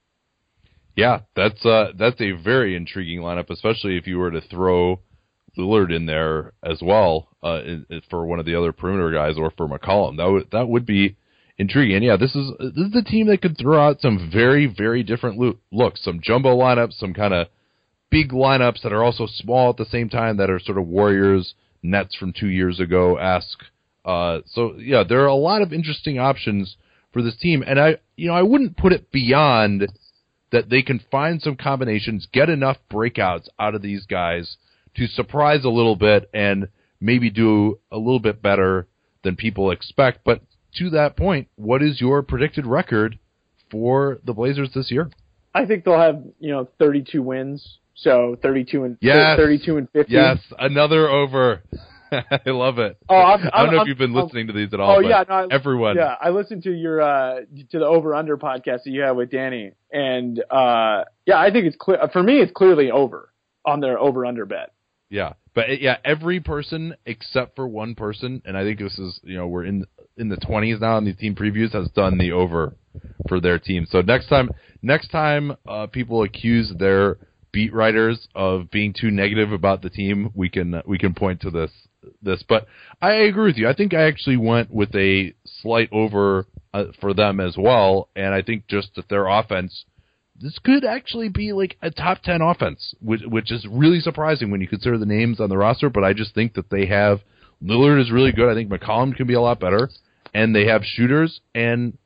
Yeah, that's a very intriguing lineup, especially if you were to throw Lillard in there as well, for one of the other perimeter guys, or for McCollum. That would be intriguing. And yeah, this is the team that could throw out some very, very different looks, some jumbo lineups, some kind of big lineups that are also small at the same time, that are sort of Warriors, Nets from 2 years ago-esque. So yeah, there are a lot of interesting options for this team, and I wouldn't put it beyond that they can find some combinations, get enough breakouts out of these guys to surprise a little bit and maybe do a little bit better than people expect. But to that point, what is your predicted record for the Blazers this year? I think they'll have, 32 wins. So 32 and 50. Yes, another over. I love it. I don't know if you've been listening to these at all. Everyone. Yeah, I listened to your to the Over Under podcast that you had with Danny, and I think it's clear for me. It's clearly over on their Over Under bet. Yeah, but every person except for one person, and I think this is we're in the 20s now, and these team previews has done the over for their team. So next time people accuse their beat writers of being too negative about the team, we can point to this. But I agree with you. I think I actually went with a slight over for them as well, and I think just that their offense, this could actually be like a top 10 offense, which is really surprising when you consider the names on the roster. But I just think that they have Lillard is really good. I think McCollum can be a lot better, and they have shooters, and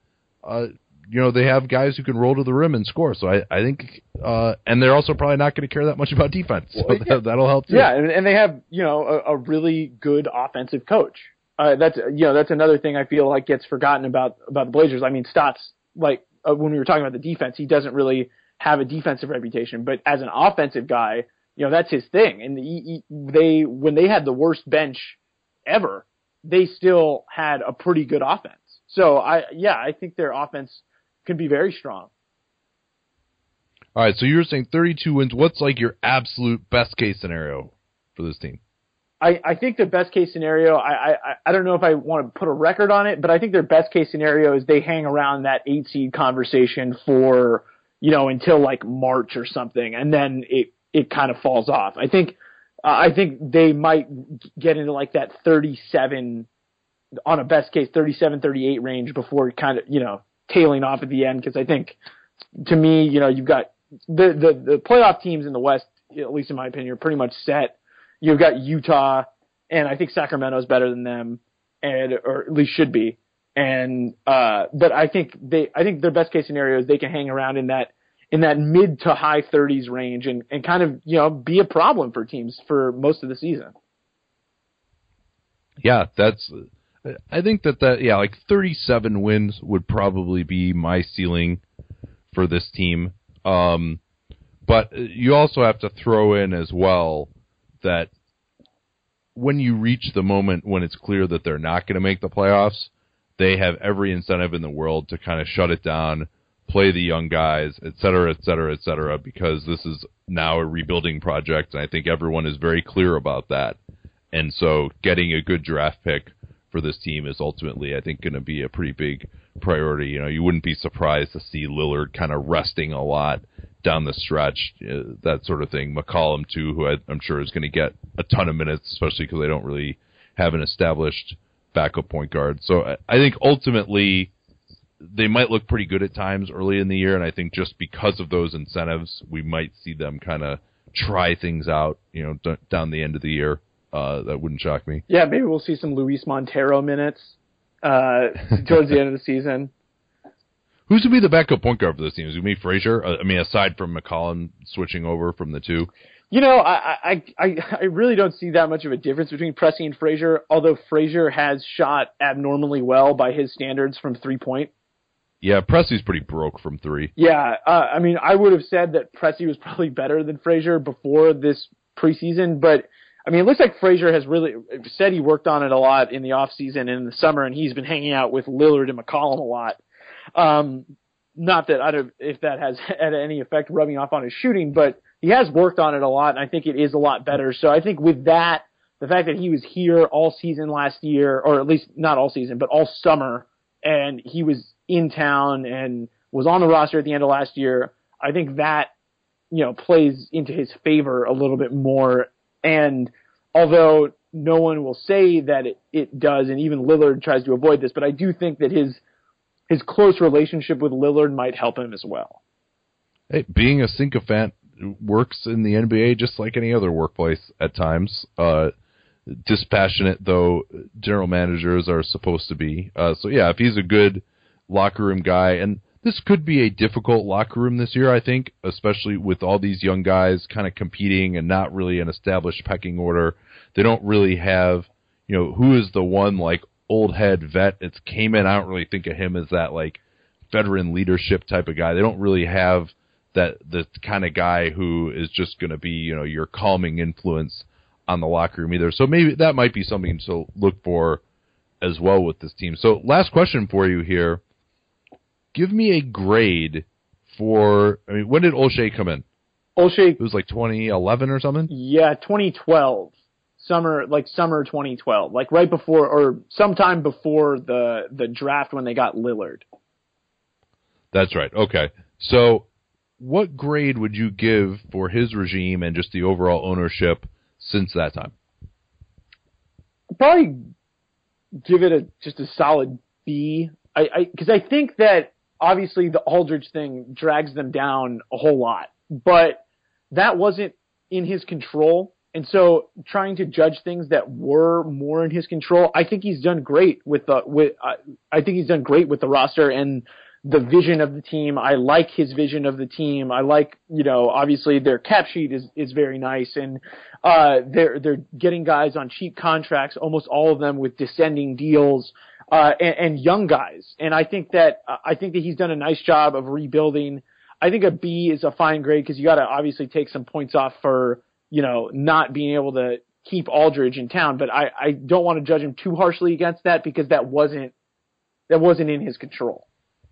they have guys who can roll to the rim and score. So I think, and they're also probably not going to care that much about defense. So that'll help too. Yeah, and they have a really good offensive coach. That's another thing I feel like gets forgotten about the Blazers. I mean, Stotts, when we were talking about the defense, he doesn't really have a defensive reputation, but as an offensive guy, that's his thing. And when they had the worst bench ever, they still had a pretty good offense. So I think their offense can be very strong. All right, so you're saying 32 wins. What's like your absolute best case scenario for this team? I think the best case scenario, I don't know if I want to put a record on it, but I think their best case scenario is they hang around that 8 seed conversation for, until like March or something, and then it kind of falls off. I think they might get into like that 37, on a best case, 37, 38 range before kind of, tailing off at the end. Cause I think, to me, you've got the playoff teams in the West, at least in my opinion, are pretty much set. You've got Utah, and I think Sacramento's better than them, or at least should be. And but I think their best case scenario is they can hang around in that mid to high 30s range and kind of be a problem for teams for most of the season. Yeah, I think that like 37 wins would probably be my ceiling for this team. But you also have to throw in as well that when you reach the moment when it's clear that they're not going to make the playoffs, they have every incentive in the world to kind of shut it down, play the young guys, et cetera, et cetera, et cetera, because this is now a rebuilding project, and I think everyone is very clear about that. And so getting a good draft pick for this team is ultimately, I think, going to be a pretty big priority. You wouldn't be surprised to see Lillard kind of resting a lot down the stretch, that sort of thing. McCollum, too, who I'm sure is going to get a ton of minutes, especially because they don't really have an established backup point guard. So I think ultimately they might look pretty good at times early in the year, and I think just because of those incentives, we might see them kind of try things out, down the end of the year. That wouldn't shock me. Yeah, maybe we'll see some Luis Montero minutes towards the end of the season. Who's to be the backup point guard for this team? Is it going to be Frazier? Aside from McCollum switching over from the two. I really don't see that much of a difference between Presti and Frazier, although Frazier has shot abnormally well by his standards from 3-point. Yeah, Presti's pretty broke from 3. Yeah, I would have said that Presti was probably better than Frazier before this preseason, but it looks like Frazier has really said he worked on it a lot in the offseason and in the summer, and he's been hanging out with Lillard and McCollum a lot. Not that if that has had any effect rubbing off on his shooting, but he has worked on it a lot, and I think it is a lot better. So I think with that, the fact that he was here all season last year, or at least not all season, but all summer, and he was in town and was on the roster at the end of last year, I think that, plays into his favor a little bit more. And although no one will say that it does, and even Lillard tries to avoid this, but I do think that his close relationship with Lillard might help him as well. Hey, being a sycophant works in the NBA just like any other workplace at times. Dispassionate, though, general managers are supposed to be. So, yeah, if he's a good locker room guy, and this could be a difficult locker room this year, I think, especially with all these young guys kind of competing and not really an established pecking order. They don't really have, who is the one, like, old head vet. It's Kaman. I don't really think of him as that, like, veteran leadership type of guy. They don't really have the kind of guy who is just going to be, your calming influence on the locker room either. So maybe that might be something to look for as well with this team. So last question for you here. Give me a grade for, when did Olshey come in? Olshey. It was like 2011 or something? Yeah, 2012. Summer 2012. Like right before, or sometime before the draft when they got Lillard. That's right. Okay. So what grade would you give for his regime and just the overall ownership since that time? I'd probably give it just a solid B. Because I think that obviously the Aldridge thing drags them down a whole lot, but that wasn't in his control. And so trying to judge things that were more in his control, I think he's done great with the roster and the vision of the team. I like his vision of the team. I like, obviously their cap sheet is very nice, and they're getting guys on cheap contracts, almost all of them with descending deals, and young guys. And I think that he's done a nice job of rebuilding. I think a B is a fine grade because you got to obviously take some points off for not being able to keep Aldridge in town. But I don't want to judge him too harshly against that because that wasn't in his control.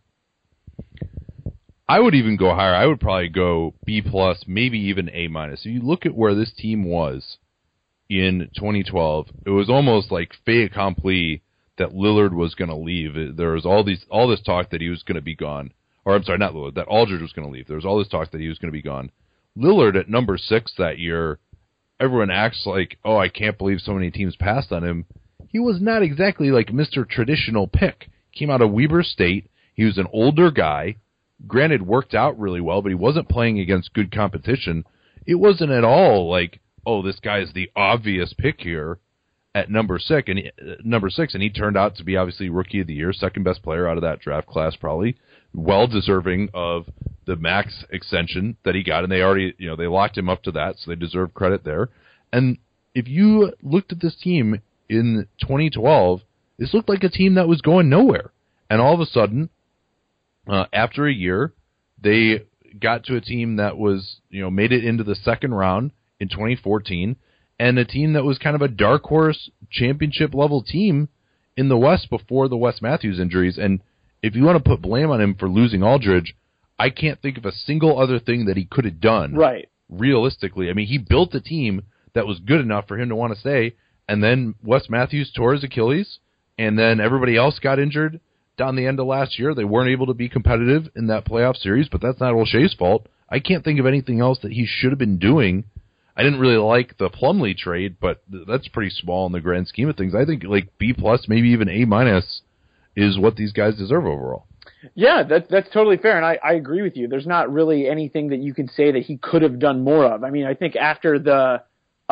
I would even go higher. I would probably go B+, maybe even A-. If you look at where this team was in 2012, it was almost like fait accompli that Lillard was going to leave. There was all this talk that he was going to be gone. Or I'm sorry, not Lillard, that Aldridge was going to leave. There was all this talk that he was going to be gone. Lillard at number 6 that year, everyone acts like, oh, I can't believe so many teams passed on him. He was not exactly like Mr. Traditional pick. Came out of Weber State. He was an older guy. Granted, worked out really well, but he wasn't playing against good competition. It wasn't at all like, oh, this guy is the obvious pick here at number 6, and he turned out to be obviously Rookie of the Year, second best player out of that draft class, probably well deserving of the max extension that he got, and they already, they locked him up to that, so they deserve credit there. And if you looked at this team in 2012, this looked like a team that was going nowhere, and all of a sudden, after a year, they got to a team that was, made it into the second round in 2014, and a team that was kind of a dark horse championship level team in the West before the Wes Matthews injuries. And if you want to put blame on him for losing Aldridge, I can't think of a single other thing that he could have done. Right. Realistically, I mean, he built a team that was good enough for him to want to stay, and then Wes Matthews tore his Achilles, and then everybody else got injured down the end of last year. They weren't able to be competitive in that playoff series, but that's not Olshey's fault. I can't think of anything else that he should have been doing. I didn't really like the Plumlee trade, but that's pretty small in the grand scheme of things. I think like B+, maybe even A- is what these guys deserve overall. Yeah, that's totally fair, and I agree with you. There's not really anything that you can say that he could have done more of. I mean, I think after the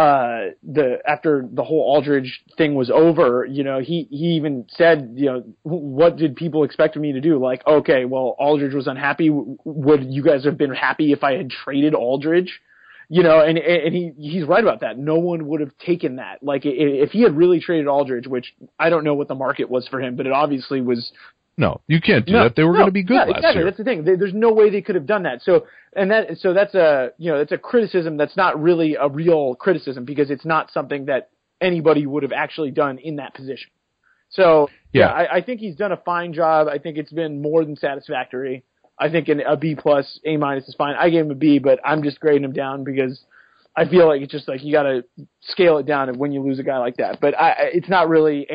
whole Aldridge thing was over, he even said, what did people expect me to do? Like, okay, well, Aldridge was unhappy. Would you guys have been happy if I had traded Aldridge? And he's right about that. No one would have taken that. Like, if he had really traded Aldridge, which I don't know what the market was for him, but it obviously was. No, you can't do that. They were going to be good last exactly. year. That's the thing. There's no way they could have done that. So that's a criticism that's not really a real criticism because it's not something that anybody would have actually done in that position. So yeah, I think he's done a fine job. I think it's been more than satisfactory. I think a B+, A- is fine. I gave him a B, but I'm just grading him down because I feel like it's just like you got to scale it down when you lose a guy like that. But it's not really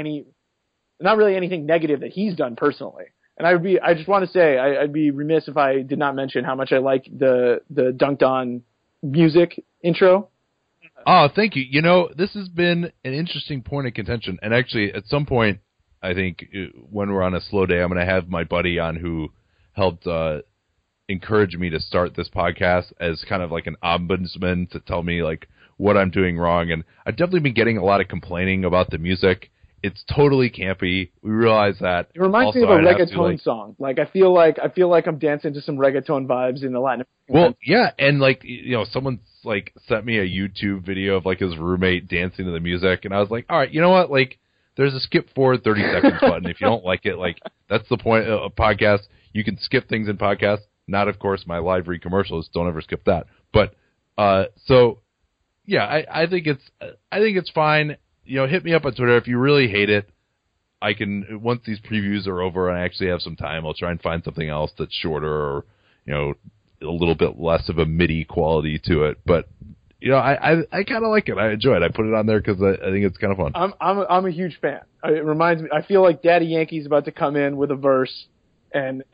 anything negative that he's done personally. And I just want to say I'd be remiss if I did not mention how much I like the Dunked On music intro. Oh, thank you. This has been an interesting point of contention. And actually, at some point, I think when we're on a slow day, I'm going to have my buddy on who helped encourage me to start this podcast as kind of like an ombudsman to tell me like what I'm doing wrong. And I've definitely been getting a lot of complaining about the music. It's totally campy. We realize that. It reminds me of a reggaeton song. Like I feel like I'm dancing to some reggaeton vibes in the Latin. Well, yeah, and like someone like sent me a YouTube video of like his roommate dancing to the music, and I was like, all right, you know what? Like, there's a skip forward 30 seconds button. If you don't like it, like that's the point of podcast. You can skip things in podcasts. Not, of course, my live read commercials. Don't ever skip that. But so yeah, I think it's fine. Hit me up on Twitter if you really hate it. I can, once these previews are over and I actually have some time, I'll try and find something else that's shorter or a little bit less of a MIDI quality to it. But I kind of like it. I enjoy it. I put it on there because I think it's kind of fun. I'm a huge fan. It reminds me. I feel like Daddy Yankee's about to come in with a verse and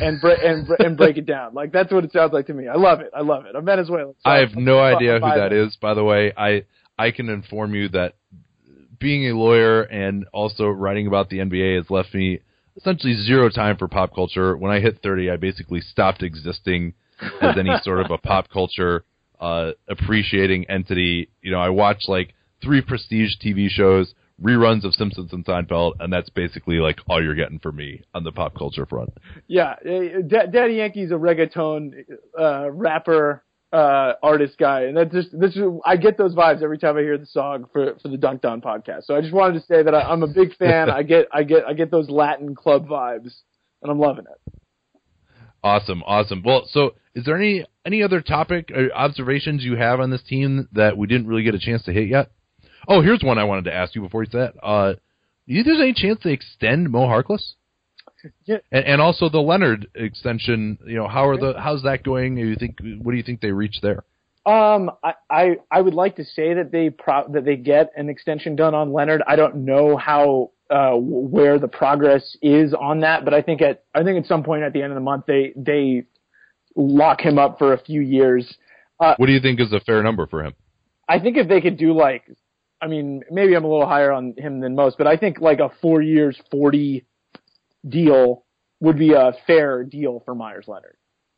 break it down. Like that's what it sounds like to me. I love it. I'm Venezuelan. So I have no idea who that is. By the way, I can inform you that being a lawyer and also writing about the NBA has left me essentially zero time for pop culture. When I hit 30, I basically stopped existing as any sort of a pop culture appreciating entity. I watch like 3 prestige TV shows, reruns of Simpsons and Seinfeld, and that's basically like all you're getting from me on the pop culture front. Yeah, Daddy Yankee's a reggaeton rapper. Artist guy, and I get those vibes every time I hear the song for the Dunked On podcast. So I just wanted to say that I'm a big fan. I get those Latin club vibes, and I'm loving it. Awesome. Well, so is there any any other topic or observations you have on this team that we didn't really get a chance to hit yet? Oh, here's one I wanted to ask you before you said that. Do you think there's any chance they extend Mo Harkless? Yeah. And also the Leonard extension, how's that going? What do you think they reach there? I would like to say that they get an extension done on Leonard. I don't know how where the progress is on that, but I think at some point at the end of the month they lock him up for a few years. What do you think is a fair number for him? I think if they could do maybe I'm a little higher on him than most, but I think like a 4 years, 40 deal would be a fair deal for Meyers Leonard.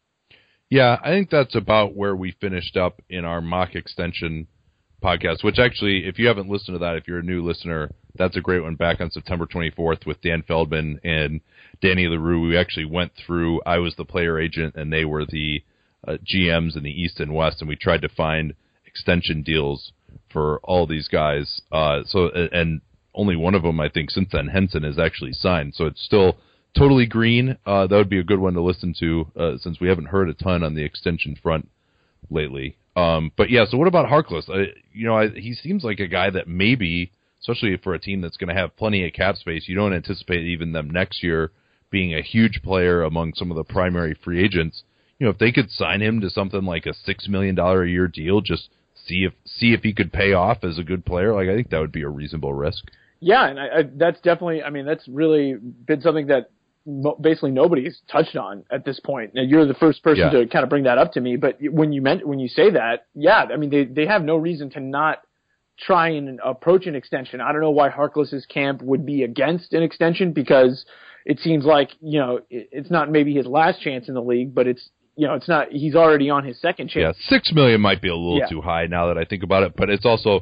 Yeah, I think that's about where we finished up in our mock extension podcast, which actually, if you haven't listened to that, if you're a new listener, that's a great one back on September 24th with Dan Feldman and Danny LaRue. We actually went through, I was the player agent and they were the GMs in the East and West, and we tried to find extension deals for all these guys. And only one of them, I think, since then, Henson, is actually signed. So it's still totally green. That would be a good one to listen to since we haven't heard a ton on the extension front lately. But yeah, so what about Harkless? He seems like a guy that maybe, especially for a team that's going to have plenty of cap space, you don't anticipate even them next year being a huge player among some of the primary free agents. If they could sign him to something like a $6 million a year deal, just see if he could pay off as a good player, I think that would be a reasonable risk. Yeah, and that's definitely, that's really been something that basically nobody's touched on at this point. Now, you're the first person to kind of bring that up to me, but when you say that, they have no reason to not try and approach an extension. I don't know why Harkless's camp would be against an extension, because it seems like, it's not maybe his last chance in the league, but it's not, he's already on his second chance. Yeah, $6 million might be a little too high now that I think about it, but it's also,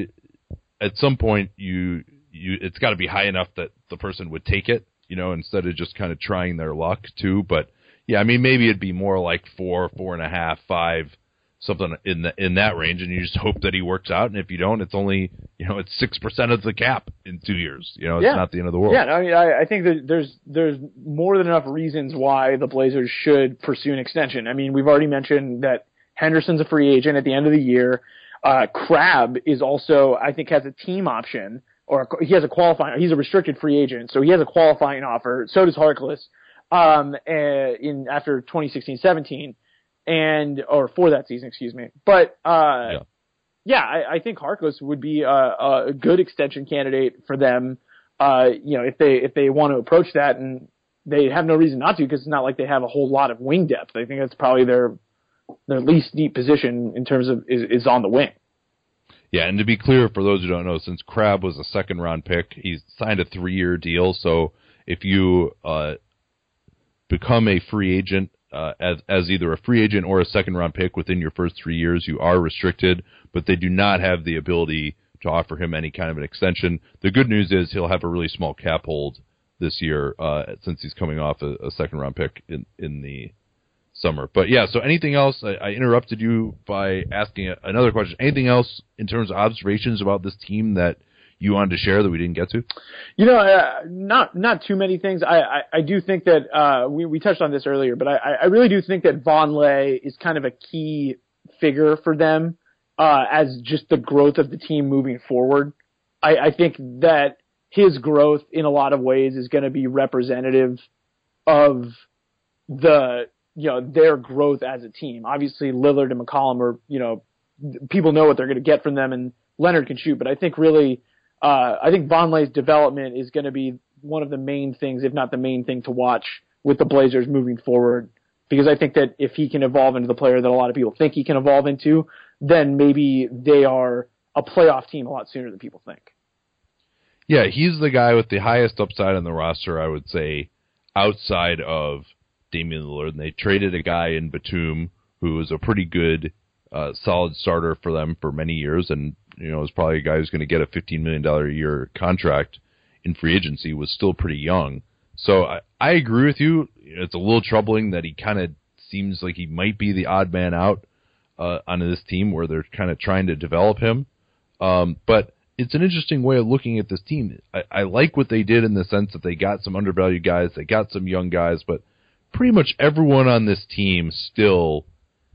at some point, it's got to be high enough that the person would take it, instead of just kind of trying their luck too. But yeah, maybe it'd be more like 4.5, 5, something in that range, and you just hope that he works out. And if you don't, it's only, it's 6% of the cap in 2 years. It's not the end of the world. Yeah, I think that there's more than enough reasons why the Blazers should pursue an extension. We've already mentioned that Henderson's a free agent at the end of the year. Crabbe is also, I think, has a team option, or he has a qualifying. He's a restricted free agent, so he has a qualifying offer. So does Harkless. After 2016-17, or for that season, excuse me. But I think Harkless would be a good extension candidate for them. If they want to approach that, and they have no reason not to, because it's not like they have a whole lot of wing depth. I think that's probably their least deep position in terms of is on the wing. Yeah, and to be clear, for those who don't know, since Crabbe was a second-round pick, he's signed a 3-year deal. So if you become a free agent as either a free agent or a second-round pick within your first 3 years, you are restricted, but they do not have the ability to offer him any kind of an extension. The good news is he'll have a really small cap hold this year since he's coming off a second-round pick in the summer. But yeah, so anything else? I interrupted you by asking another question. Anything else in terms of observations about this team that you wanted to share that we didn't get to? Not too many things. I do think that we touched on this earlier, but I really do think that Vonleh is kind of a key figure for them as just the growth of the team moving forward. I think that his growth in a lot of ways is going to be representative of their growth as a team. Obviously, Lillard and McCollum are, people know what they're going to get from them, and Leonard can shoot. But I think really, I think Vonleh's development is going to be one of the main things, if not the main thing, to watch with the Blazers moving forward. Because I think that if he can evolve into the player that a lot of people think he can evolve into, then maybe they are a playoff team a lot sooner than people think. Yeah, he's the guy with the highest upside on the roster, I would say, outside of Damian Lillard. And they traded a guy in Batum who was a pretty good, solid starter for them for many years, and was probably a guy who's going to get a $15 million a year contract in free agency, was still pretty young. So I agree with you. It's a little troubling that he kind of seems like he might be the odd man out on this team where they're kind of trying to develop him. But it's an interesting way of looking at this team. I like what they did in the sense that they got some undervalued guys, they got some young guys, but pretty much everyone on this team still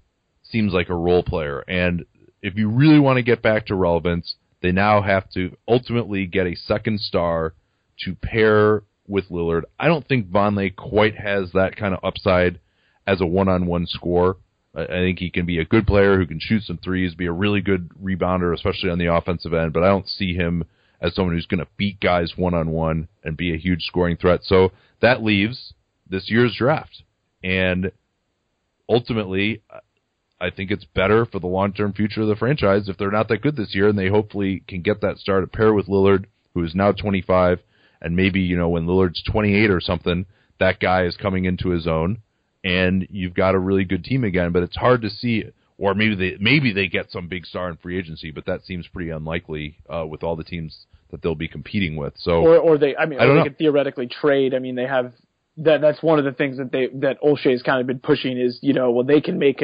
seems like a role player. And if you really want to get back to relevance, they now have to ultimately get a second star to pair with Lillard. I don't think Vonleh quite has that kind of upside as a one-on-one scorer. I think he can be a good player who can shoot some threes, be a really good rebounder, especially on the offensive end, but I don't see him as someone who's going to beat guys one-on-one and be a huge scoring threat. So that leaves this year's draft. And ultimately, I think it's better for the long-term future of the franchise if they're not that good this year, and they hopefully can get that star to pair with Lillard, who is now 25, and maybe, when Lillard's 28 or something, that guy is coming into his own, and you've got a really good team again. But it's hard to see, or maybe they get some big star in free agency, but that seems pretty unlikely with all the teams that they'll be competing with. So, or they could theoretically trade. I mean, they have that's one of the things that Olshey's kind of been pushing is, they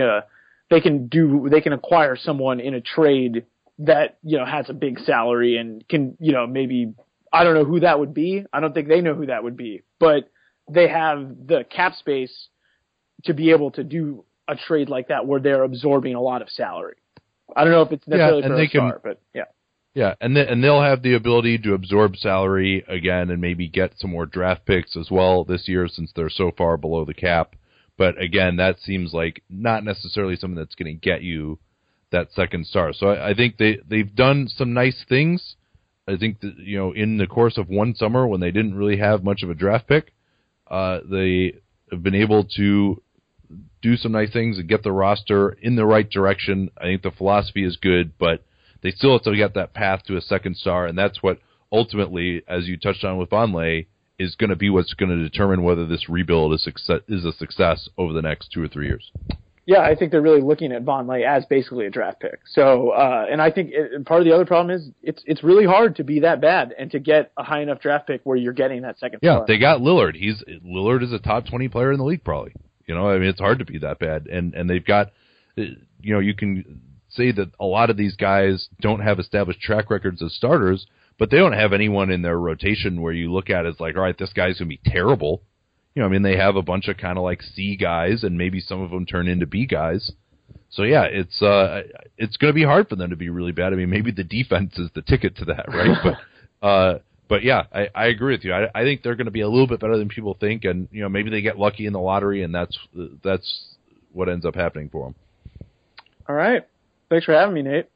can acquire someone in a trade that, has a big salary and can, maybe, I don't know who that would be. I don't think they know who that would be, but they have the cap space to be able to do a trade like that where they're absorbing a lot of salary. I don't know if it's necessarily for a star, but yeah. Yeah, and they'll have the ability to absorb salary again and maybe get some more draft picks as well this year since they're so far below the cap. But again, that seems like not necessarily something that's going to get you that second star. So I think they've done some nice things. I think that, in the course of one summer when they didn't really have much of a draft pick, they have been able to do some nice things and get the roster in the right direction. I think the philosophy is good, but they still have to get that path to a second star, and that's what ultimately, as you touched on with Vonleh, is going to be what's going to determine whether this rebuild is a success over the next 2 or 3 years. Yeah, I think they're really looking at Vonleh as basically a draft pick. So, and I think part of the other problem is it's really hard to be that bad and to get a high enough draft pick where you're getting that second star. Yeah, they got Lillard. Lillard is a top 20 player in the league, probably. It's hard to be that bad, and they've got, you can say that a lot of these guys don't have established track records as starters, but they don't have anyone in their rotation where you look at it as like, all right, this guy's going to be terrible. They have a bunch of kind of like C guys, and maybe some of them turn into B guys. So yeah, it's going to be hard for them to be really bad. I mean, maybe the defense is the ticket to that, right? But yeah, I agree with you. I think they're going to be a little bit better than people think, and maybe they get lucky in the lottery, and that's what ends up happening for them. All right, thanks for having me, Nate.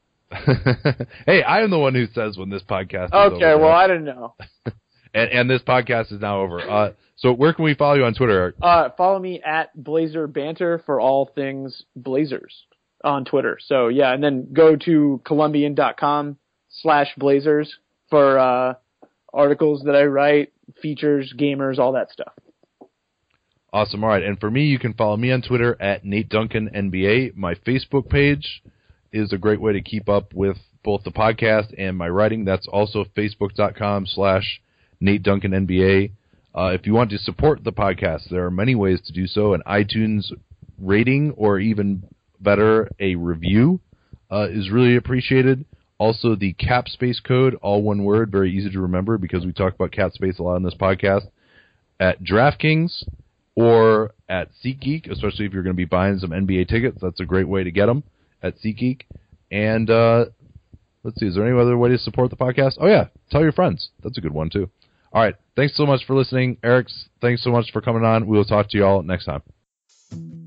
Hey, I am the one who says when this podcast is over. Okay, well, I didn't know. and this podcast is now over. So where can we follow you on Twitter, Eric? Follow me at Blazer Banter for all things Blazers on Twitter. So yeah, and then go to Columbian.com/Blazers for articles that I write, features, gamers, all that stuff. Awesome. All right. And for me, you can follow me on Twitter at Nate Duncan NBA. My Facebook page is a great way to keep up with both the podcast and my writing. That's also facebook.com/Nate Duncan NBA. If you want to support the podcast, there are many ways to do so. An iTunes rating, or even better, a review is really appreciated. Also, the cap space code, all one word, very easy to remember because we talk about cap space a lot on this podcast, at DraftKings or at SeatGeek, especially if you're going to be buying some NBA tickets. That's a great way to get them at SeatGeek. And let's see, is there any other way to support the podcast? Oh, yeah, tell your friends. That's a good one, too. All right, thanks so much for listening. Eric, thanks so much for coming on. We will talk to you all next time.